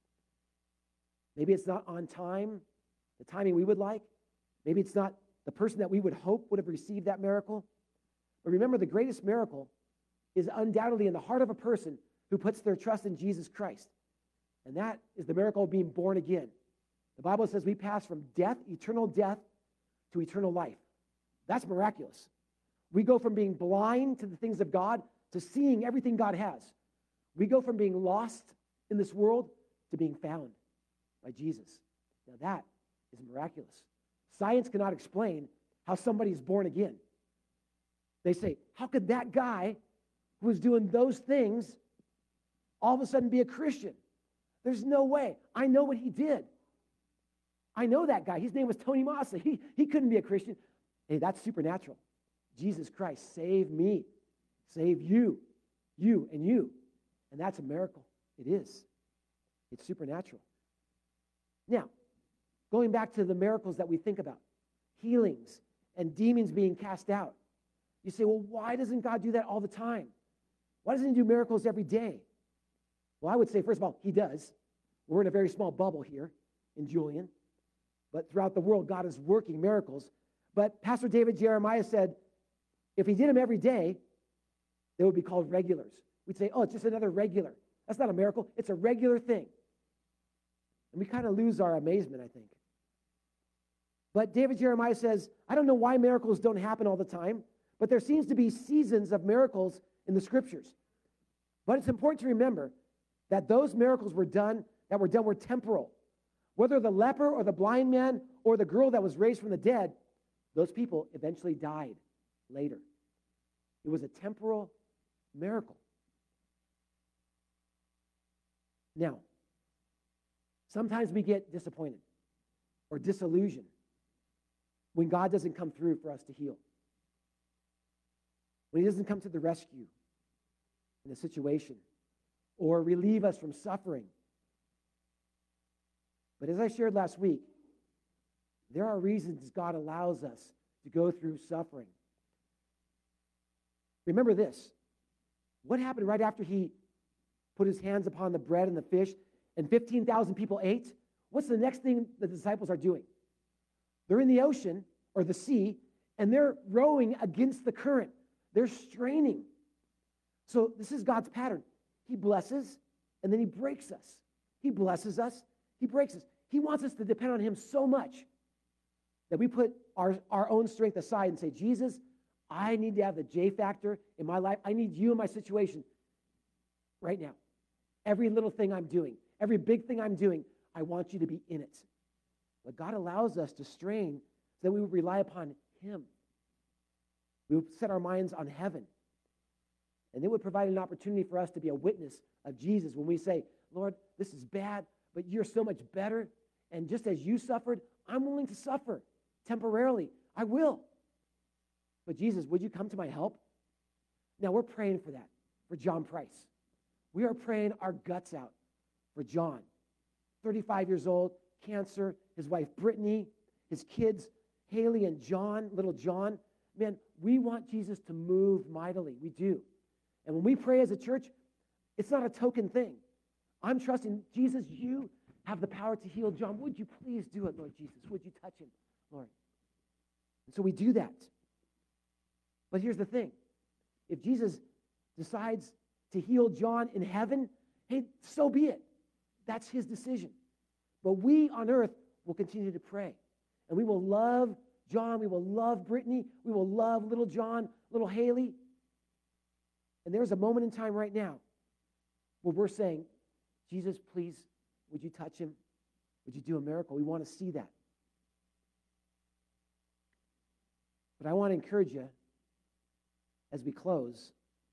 Maybe it's not on time, the timing we would like. Maybe it's not the person that we would hope would have received that miracle. But remember, the greatest miracle is undoubtedly in the heart of a person who puts their trust in Jesus Christ. And that is the miracle of being born again. The Bible says we pass from death, eternal death, to eternal life. That's miraculous. We go from being blind to the things of God to seeing everything God has. We go from being lost in this world to being found by Jesus. Now that is miraculous. Science cannot explain how somebody is born again. They say, how could that guy who was doing those things all of a sudden be a Christian? There's no way. I know what he did. I know that guy. His name was Tony Mosley. He couldn't be a Christian. Hey, that's supernatural. Jesus Christ saved me, saved you, and you. And that's a miracle. It is. It's supernatural. Now, going back to the miracles that we think about, healings and demons being cast out. You say, well, why doesn't God do that all the time? Why doesn't he do miracles every day? Well, I would say, first of all, he does. We're in a very small bubble here in Julian. But throughout the world, God is working miracles. But Pastor David Jeremiah said, if he did them every day, they would be called regulars. We'd say, oh, it's just another regular. That's not a miracle. It's a regular thing. And we kind of lose our amazement, I think. But David Jeremiah says, I don't know why miracles don't happen all the time, but there seems to be seasons of miracles in the scriptures. But it's important to remember that those miracles were temporal. Whether the leper or the blind man or the girl that was raised from the dead, those people eventually died later. It was a temporal miracle. Now, sometimes we get disappointed or disillusioned when God doesn't come through for us to heal. When he doesn't come to the rescue in a situation or relieve us from suffering. But as I shared last week, there are reasons God allows us to go through suffering. Remember this. What happened right after he put his hands upon the bread and the fish and 15,000 people ate? What's the next thing the disciples are doing? They're in the ocean or the sea, and they're rowing against the current. They're straining. So this is God's pattern. He blesses, and then he breaks us. He blesses us. He breaks us. He wants us to depend on him so much that we put our own strength aside and say, Jesus, I need to have the J factor in my life. I need you in my situation right now. Every little thing I'm doing, every big thing I'm doing, I want you to be in it. But God allows us to strain so that we would rely upon him. We would set our minds on heaven. And it would provide an opportunity for us to be a witness of Jesus when we say, Lord, this is bad, but you're so much better. And just as you suffered, I'm willing to suffer temporarily. I will. But Jesus, would you come to my help? Now, we're praying for that, for John Price. We are praying our guts out for John, 35 years old, cancer, his wife Brittany, his kids Haley and John, little John. Man, we want Jesus to move mightily. We do. And when we pray as a church, it's not a token thing. I'm trusting, Jesus, you have the power to heal John. Would you please do it, Lord Jesus? Would you touch him, Lord? And so we do that. But here's the thing. If Jesus decides to heal John in heaven, hey, so be it. That's his decision. But we on earth will continue to pray. And we will love John. We will love Brittany. We will love little John, little Haley. And there's a moment in time right now where we're saying, Jesus, please, would you touch him? Would you do a miracle? We want to see that. But I want to encourage you as we close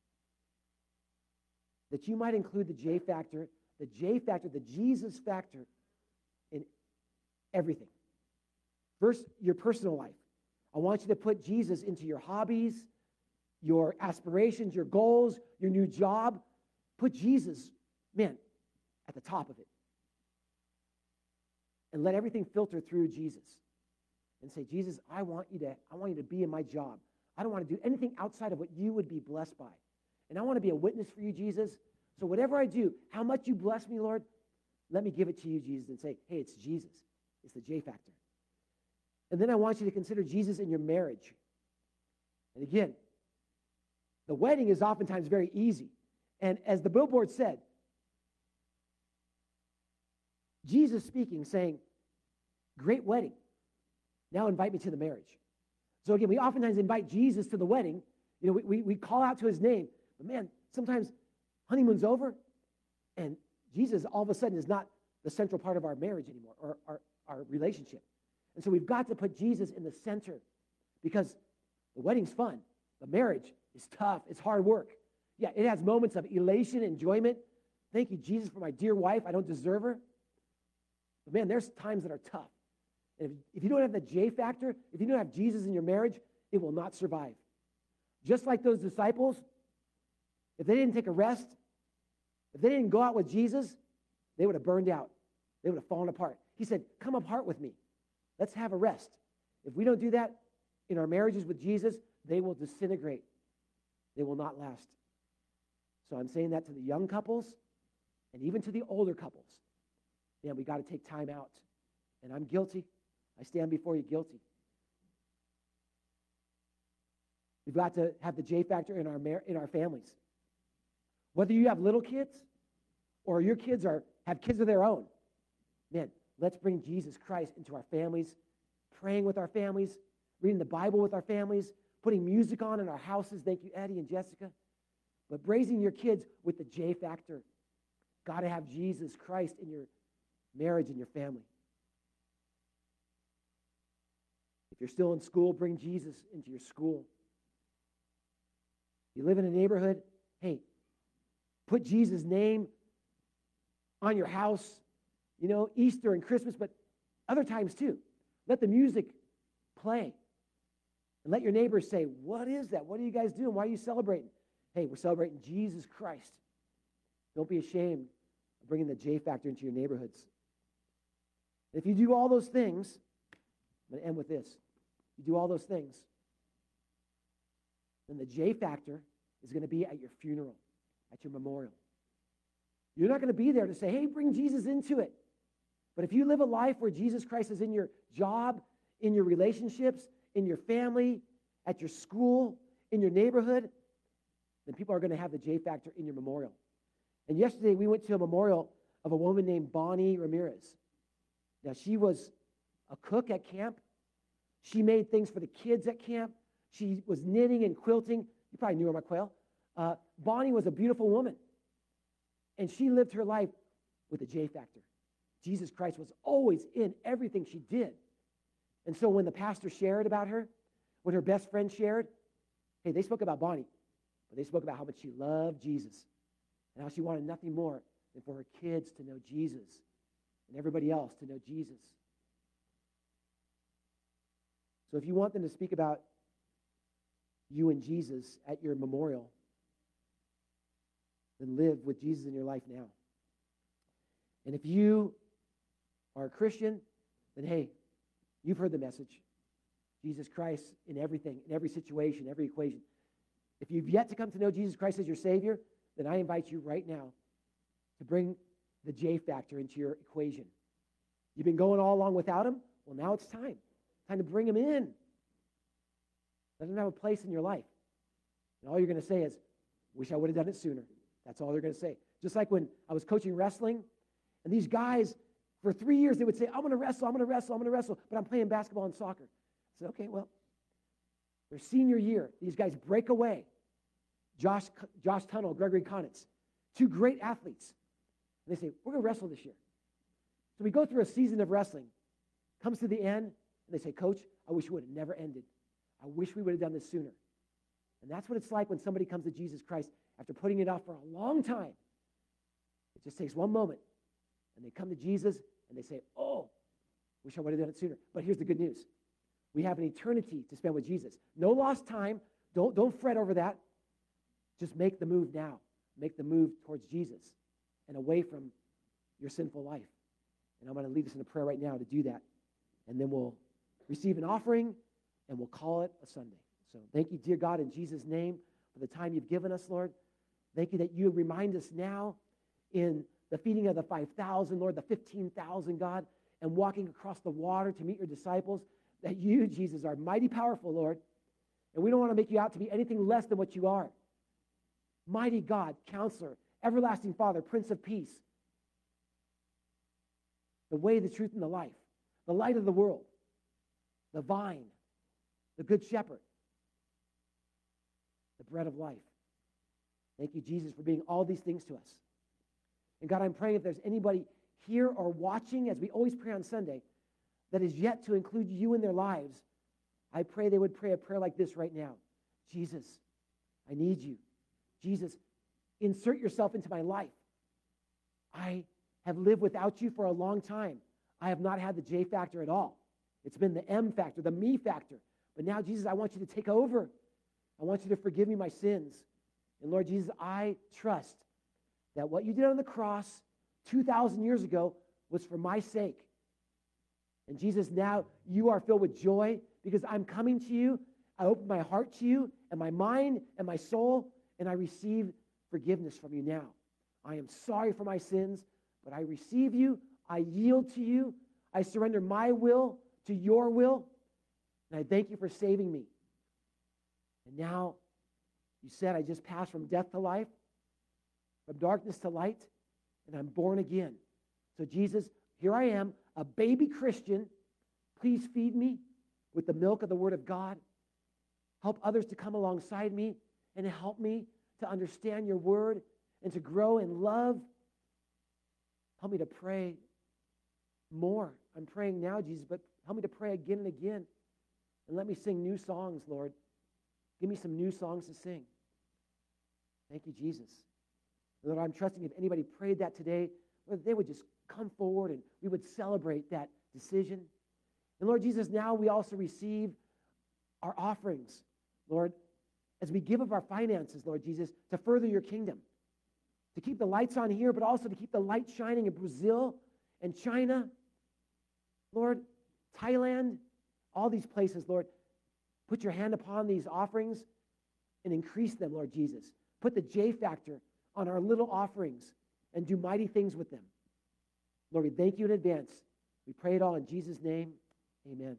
that you might include the J factor, the Jesus factor in everything. First, your personal life. I want you to put Jesus into your hobbies, your aspirations, your goals, your new job. Put Jesus, man, at the top of it. And let everything filter through Jesus. And say, Jesus, I want you to be in my job. I don't want to do anything outside of what you would be blessed by. And I want to be a witness for you, Jesus. So whatever I do, how much you bless me, Lord, let me give it to you, Jesus, and say, hey, it's Jesus. It's the J factor. And then I want you to consider Jesus in your marriage. And again, the wedding is oftentimes very easy. And as the billboard said, Jesus speaking, saying, great wedding. Now invite me to the marriage. So again, we oftentimes invite Jesus to the wedding. You know, we call out to his name. But man, sometimes honeymoon's over, and Jesus all of a sudden is not the central part of our marriage anymore, or our relationship. And so we've got to put Jesus in the center, because the wedding's fun. The marriage is tough. It's hard work. Yeah, it has moments of elation, enjoyment. Thank you, Jesus, for my dear wife. I don't deserve her. But man, there's times that are tough. And if you don't have the J factor, if you don't have Jesus in your marriage, it will not survive. Just like those disciples, if they didn't take a rest, if they didn't go out with Jesus, they would have burned out. They would have fallen apart. He said, come apart with me. Let's have a rest. If we don't do that in our marriages with Jesus, they will disintegrate. They will not last. So I'm saying that to the young couples and even to the older couples. Man, we got to take time out. And I'm guilty. I stand before you guilty. We've got to have the J factor in our families. Whether you have little kids or your kids have kids of their own, man, let's bring Jesus Christ into our families, praying with our families, reading the Bible with our families, putting music on in our houses. Thank you, Eddie and Jessica. But raising your kids with the J factor. Got to have Jesus Christ in your marriage and your family. If you're still in school, bring Jesus into your school. You live in a neighborhood, hey, put Jesus' name on your house, you know, Easter and Christmas, but other times too. Let the music play. And let your neighbors say, what is that? What are you guys doing? Why are you celebrating? Hey, we're celebrating Jesus Christ. Don't be ashamed of bringing the J factor into your neighborhoods. If you do all those things, I'm going to end with this. You do all those things, then the J factor is going to be at your funeral, at your memorial. You're not going to be there to say, hey, bring Jesus into it. But if you live a life where Jesus Christ is in your job, in your relationships, in your family, at your school, in your neighborhood, then people are going to have the J factor in your memorial. And yesterday we went to a memorial of a woman named Bonnie Ramirez. Now, she was a cook at camp. She made things for the kids at camp. She was knitting and quilting. You probably knew her, my quail. Bonnie was a beautiful woman. And she lived her life with a J factor. Jesus Christ was always in everything she did. And so when the pastor shared about her, when her best friend shared, hey, they spoke about Bonnie, but they spoke about how much she loved Jesus and how she wanted nothing more than for her kids to know Jesus and everybody else to know Jesus. So if you want them to speak about you and Jesus at your memorial, then live with Jesus in your life now. And if you are a Christian, then hey, you've heard the message. Jesus Christ in everything, in every situation, every equation. If you've yet to come to know Jesus Christ as your Savior, then I invite you right now to bring the J factor into your equation. You've been going all along without him? Well, now it's time. Time to bring him in. Let him have a place in your life. And all you're going to say is, wish I would have done it sooner. That's all they're going to say. Just like when I was coaching wrestling, and these guys, for 3 years, they would say, I'm going to wrestle, but I'm playing basketball and soccer. I said, okay, well, their senior year, these guys break away. Josh Tunnel, Gregory Conitz, 2 great athletes. And they say, we're going to wrestle this year. So we go through a season of wrestling. Comes to the end, and they say, Coach, I wish it would have never ended. I wish we would have done this sooner. And that's what it's like when somebody comes to Jesus Christ after putting it off for a long time. It just takes one moment, and they come to Jesus, and they say, oh, wish I would have done it sooner. But here's the good news. We have an eternity to spend with Jesus. No lost time. Don't fret over that. Just make the move now. Make the move towards Jesus and away from your sinful life. And I'm going to lead us in a prayer right now to do that. And then we'll receive an offering, and we'll call it a Sunday. So thank you, dear God, in Jesus' name, for the time you've given us, Lord. Thank you that you remind us now in the feeding of the 5,000, Lord, the 15,000, God, and walking across the water to meet your disciples, that you, Jesus, are mighty powerful, Lord. And we don't want to make you out to be anything less than what you are. Mighty God, Counselor, Everlasting Father, Prince of Peace, the way, the truth, and the life, the light of the world, the vine, the good shepherd, the bread of life. Thank you, Jesus, for being all these things to us. And God, I'm praying if there's anybody here or watching, as we always pray on Sunday, that is yet to include you in their lives, I pray they would pray a prayer like this right now. Jesus, I need you. Jesus, insert yourself into my life. I have lived without you for a long time. I have not had the J factor at all. It's been the M factor, the me factor. But now, Jesus, I want you to take over. I want you to forgive me my sins. And Lord Jesus, I trust that what you did on the cross 2,000 years ago was for my sake. And Jesus, now you are filled with joy because I'm coming to you. I open my heart to you and my mind and my soul, and I receive forgiveness from you now. I am sorry for my sins, but I receive you. I yield to you. I surrender my will to your will, and I thank you for saving me. And now, you said I just passed from death to life, from darkness to light, and I'm born again. So Jesus, here I am, a baby Christian. Please feed me with the milk of the Word of God. Help others to come alongside me and help me to understand your Word and to grow in love. Help me to pray more. I'm praying now, Jesus, but help me to pray again and again. And let me sing new songs, Lord. Give me some new songs to sing. Thank you, Jesus. Lord, I'm trusting if anybody prayed that today, Lord, they would just come forward and we would celebrate that decision. And Lord Jesus, now we also receive our offerings, Lord, as we give of our finances, Lord Jesus, to further your kingdom, to keep the lights on here, but also to keep the light shining in Brazil and China, Lord, Thailand, all these places, Lord. Put your hand upon these offerings and increase them, Lord Jesus. Put the J factor on our little offerings and do mighty things with them. Lord, we thank you in advance. We pray it all in Jesus' name. Amen.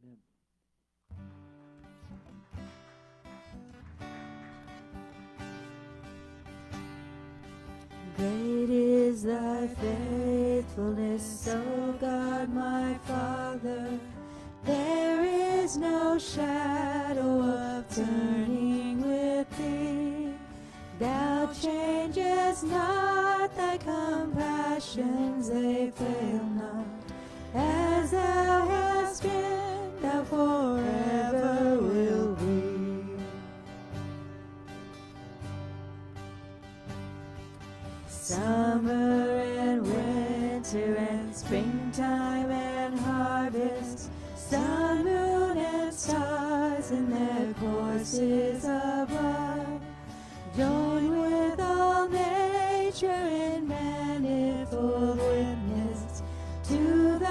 Amen. Great is thy faithfulness, O God, my Father. There is no shadow of turning with thee. Thou changest not, thy compassions, they fail not. As thou hast been, thou forever will be. Summer and winter and springtime and harvest, sun, moon, and stars in their courses above, join with all nature in manifold witness to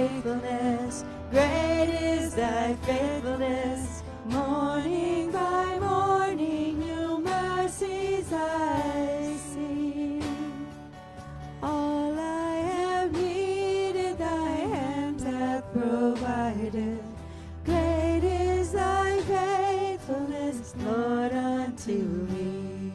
faithfulness. Great is thy faithfulness. Morning by morning, new mercies I see. All I have needed, thy hand hath provided. Great is thy faithfulness, Lord, unto me.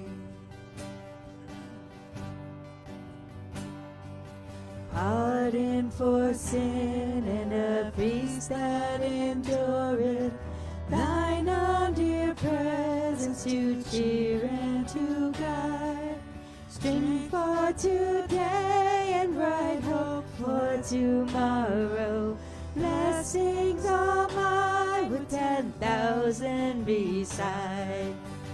Pardon for sin and a peace that endureth. Thine own dear presence to cheer and to guide. Strength for today and bright hope for tomorrow. Blessings all mine with 10,000 beside.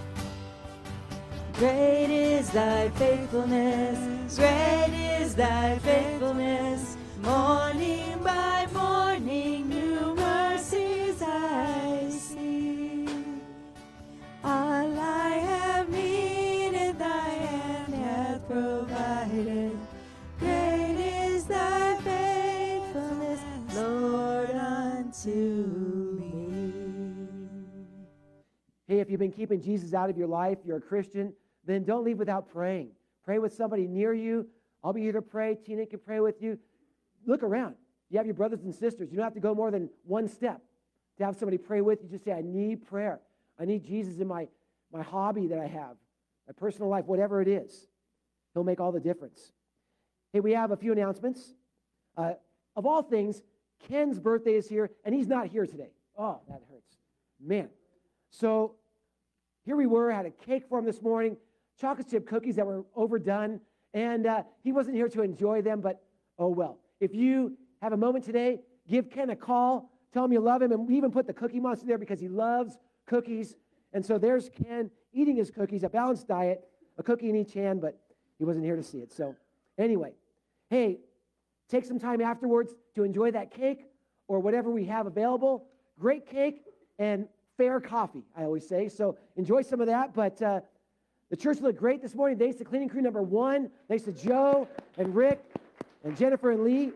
Great is thy faithfulness, great is thy faithfulness. Morning by morning, new mercies I see. All I have needed, thy hand hath provided. Great is thy faithfulness, Lord, unto me. Hey, if you've been keeping Jesus out of your life, you're a Christian, then don't leave without praying. Pray with somebody near you. I'll be here to pray. Tina can pray with you. Look around. You have your brothers and sisters. You don't have to go more than one step to have somebody pray with you. Just say, I need prayer. I need Jesus in my hobby that I have, my personal life, whatever it is. He'll make all the difference. Hey, we have a few announcements. Of all things, Ken's birthday is here, and he's not here today. Oh, that hurts. Man. So here we were, had a cake for him this morning, chocolate chip cookies that were overdone, and he wasn't here to enjoy them, but oh well. If you have a moment today, give Ken a call, tell him you love him, and we even put the Cookie Monster there because he loves cookies. And so there's Ken eating his cookies, a balanced diet, a cookie in each hand, but he wasn't here to see it. So anyway, hey, take some time afterwards to enjoy that cake or whatever we have available. Great cake and fair coffee, I always say. So enjoy some of that. But the church looked great this morning. Thanks to cleaning crew number 1. Thanks to Joe and Rick and Jennifer and Lee.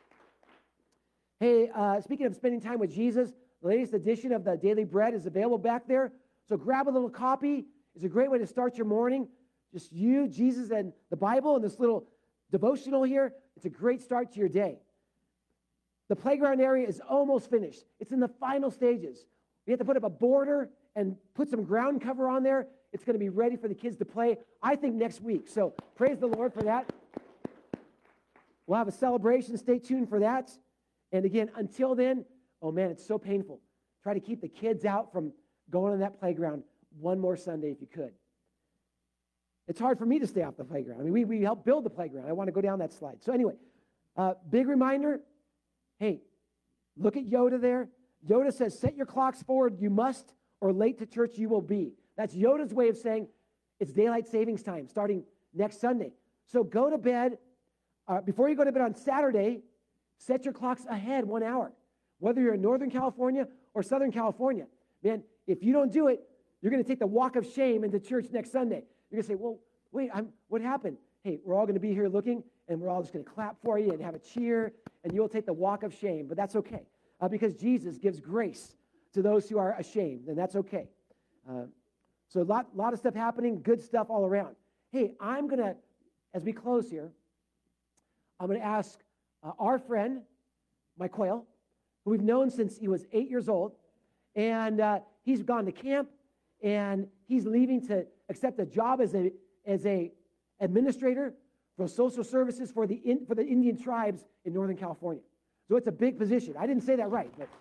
Hey, speaking of spending time with Jesus, the latest edition of the Daily Bread is available back there. So grab a little copy. It's a great way to start your morning. Just you, Jesus, and the Bible and this little devotional here. It's a great start to your day. The playground area is almost finished. It's in the final stages. We have to put up a border and put some ground cover on there. It's going to be ready for the kids to play, I think, next week. So praise the Lord for that. We'll have a celebration. Stay tuned for that. And again, until then, oh man, it's so painful. Try to keep the kids out from going on that playground one more Sunday if you could. It's hard for me to stay off the playground. I mean, we helped build the playground. I want to go down that slide. So anyway, big reminder, hey, look at Yoda there. Yoda says, set your clocks forward, you must, or late to church you will be. That's Yoda's way of saying it's daylight savings time starting next Sunday. So go to bed. Before you go to bed on Saturday, set your clocks ahead 1 hour. Whether you're in Northern California or Southern California. Man, if you don't do it, you're going to take the walk of shame into church next Sunday. You're going to say, well, wait, what happened? Hey, we're all going to be here looking, and we're all just going to clap for you and have a cheer, and you'll take the walk of shame. But that's okay, because Jesus gives grace to those who are ashamed, and that's okay. So a lot of stuff happening, good stuff all around. Hey, I'm going to, as we close here, I'm going to ask our friend, Mike Quayle, who we've known since he was 8 years old, and he's gone to camp, and he's leaving to accept a job as a administrator for social services for the Indian tribes in Northern California. So it's a big position. I didn't say that right, but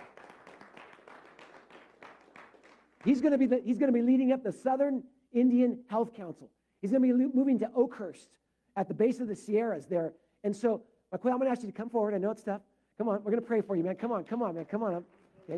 he's going to be leading up the Southern Indian Health Council. He's going to be moving to Oakhurst at the base of the Sierras there. And so, McQuail, I'm going to ask you to come forward. I know it's tough. Come on, we're going to pray for you, man. Come on, man. Come on up. Okay.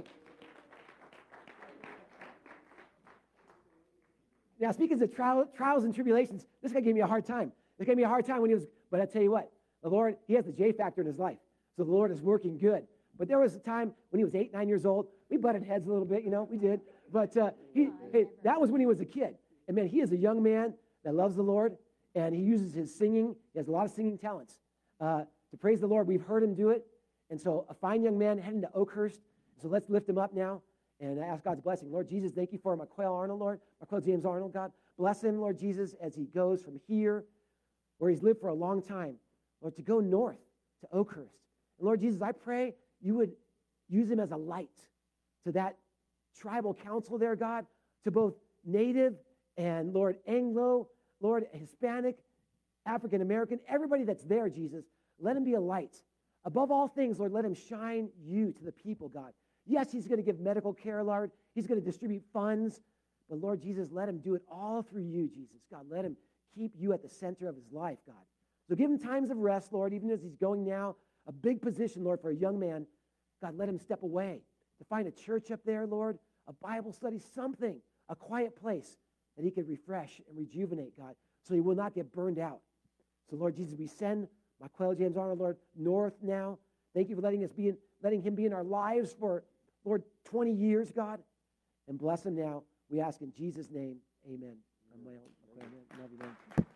Now, speaking of trials and tribulations, this guy gave me a hard time. This gave me a hard time when he was, but I tell you what, the Lord, he has the J factor in his life. So the Lord is working good. But there was a time when he was 8, 9 years old. We butted heads a little bit, we did. But that was when he was a kid. And man, he is a young man that loves the Lord, and he uses his singing. He has a lot of singing talents to praise the Lord. We've heard him do it, And so a fine young man heading to Oakhurst. So let's lift him up now and ask God's blessing. Lord Jesus, thank you for Maquel Arnold, Lord. Maquel James Arnold, God. Bless him, Lord Jesus, as he goes from here, where he's lived for a long time, Lord, to go north to Oakhurst. And Lord Jesus, I pray you would use him as a light to that tribal council there, God, to both Native and, Lord, Anglo, Lord, Hispanic, African American, everybody that's there, Jesus, let him be a light. Above all things, Lord, let him shine you to the people, God. Yes, he's going to give medical care, Lord. He's going to distribute funds. But, Lord Jesus, let him do it all through you, Jesus. God, let him keep you at the center of his life, God. So give him times of rest, Lord, even as he's going now, a big position, Lord, for a young man. God, let him step away to find a church up there, Lord, a Bible study, something, a quiet place that he could refresh and rejuvenate, God, so he will not get burned out. So, Lord Jesus, we send Maquel James Arnold, Lord, north now. Thank you for letting him be in our lives for, Lord, 20 years, God. And bless him now. We ask in Jesus' name, amen. Love you, man.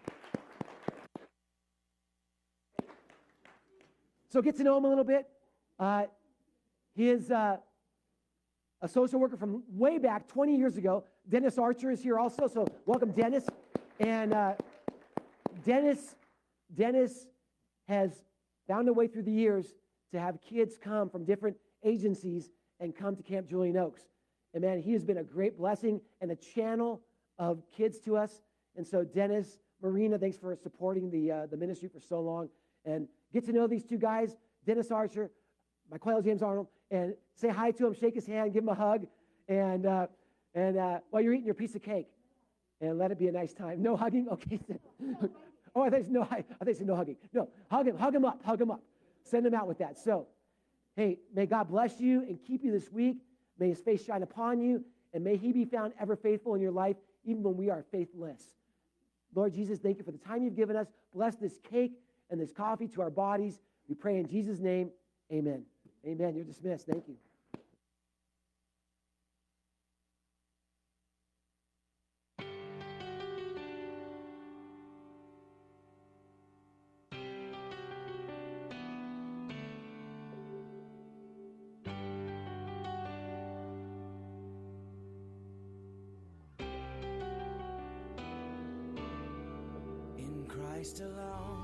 So get to know him a little bit. He is a social worker from way back 20 years ago. Dennis Archer is here also, so welcome, Dennis. And Dennis has found a way through the years to have kids come from different agencies and come to Camp Julian Oaks. And man, he has been a great blessing and a channel of kids to us. And so Dennis, Marina, thanks for supporting the ministry for so long. And get to know these two guys, Dennis Archer, Maquel James Arnold, and say hi to him, shake his hand, give him a hug, and while you're eating your piece of cake, and let it be a nice time. No hugging? Okay. Oh, I think no hugging. No, hug him up. Send him out with that. So, hey, may God bless you and keep you this week. May his face shine upon you, and may he be found ever faithful in your life, even when we are faithless. Lord Jesus, thank you for the time you've given us. Bless this cake and this coffee to our bodies. We pray in Jesus' name, amen. Amen. You're dismissed. Thank you. In Christ alone.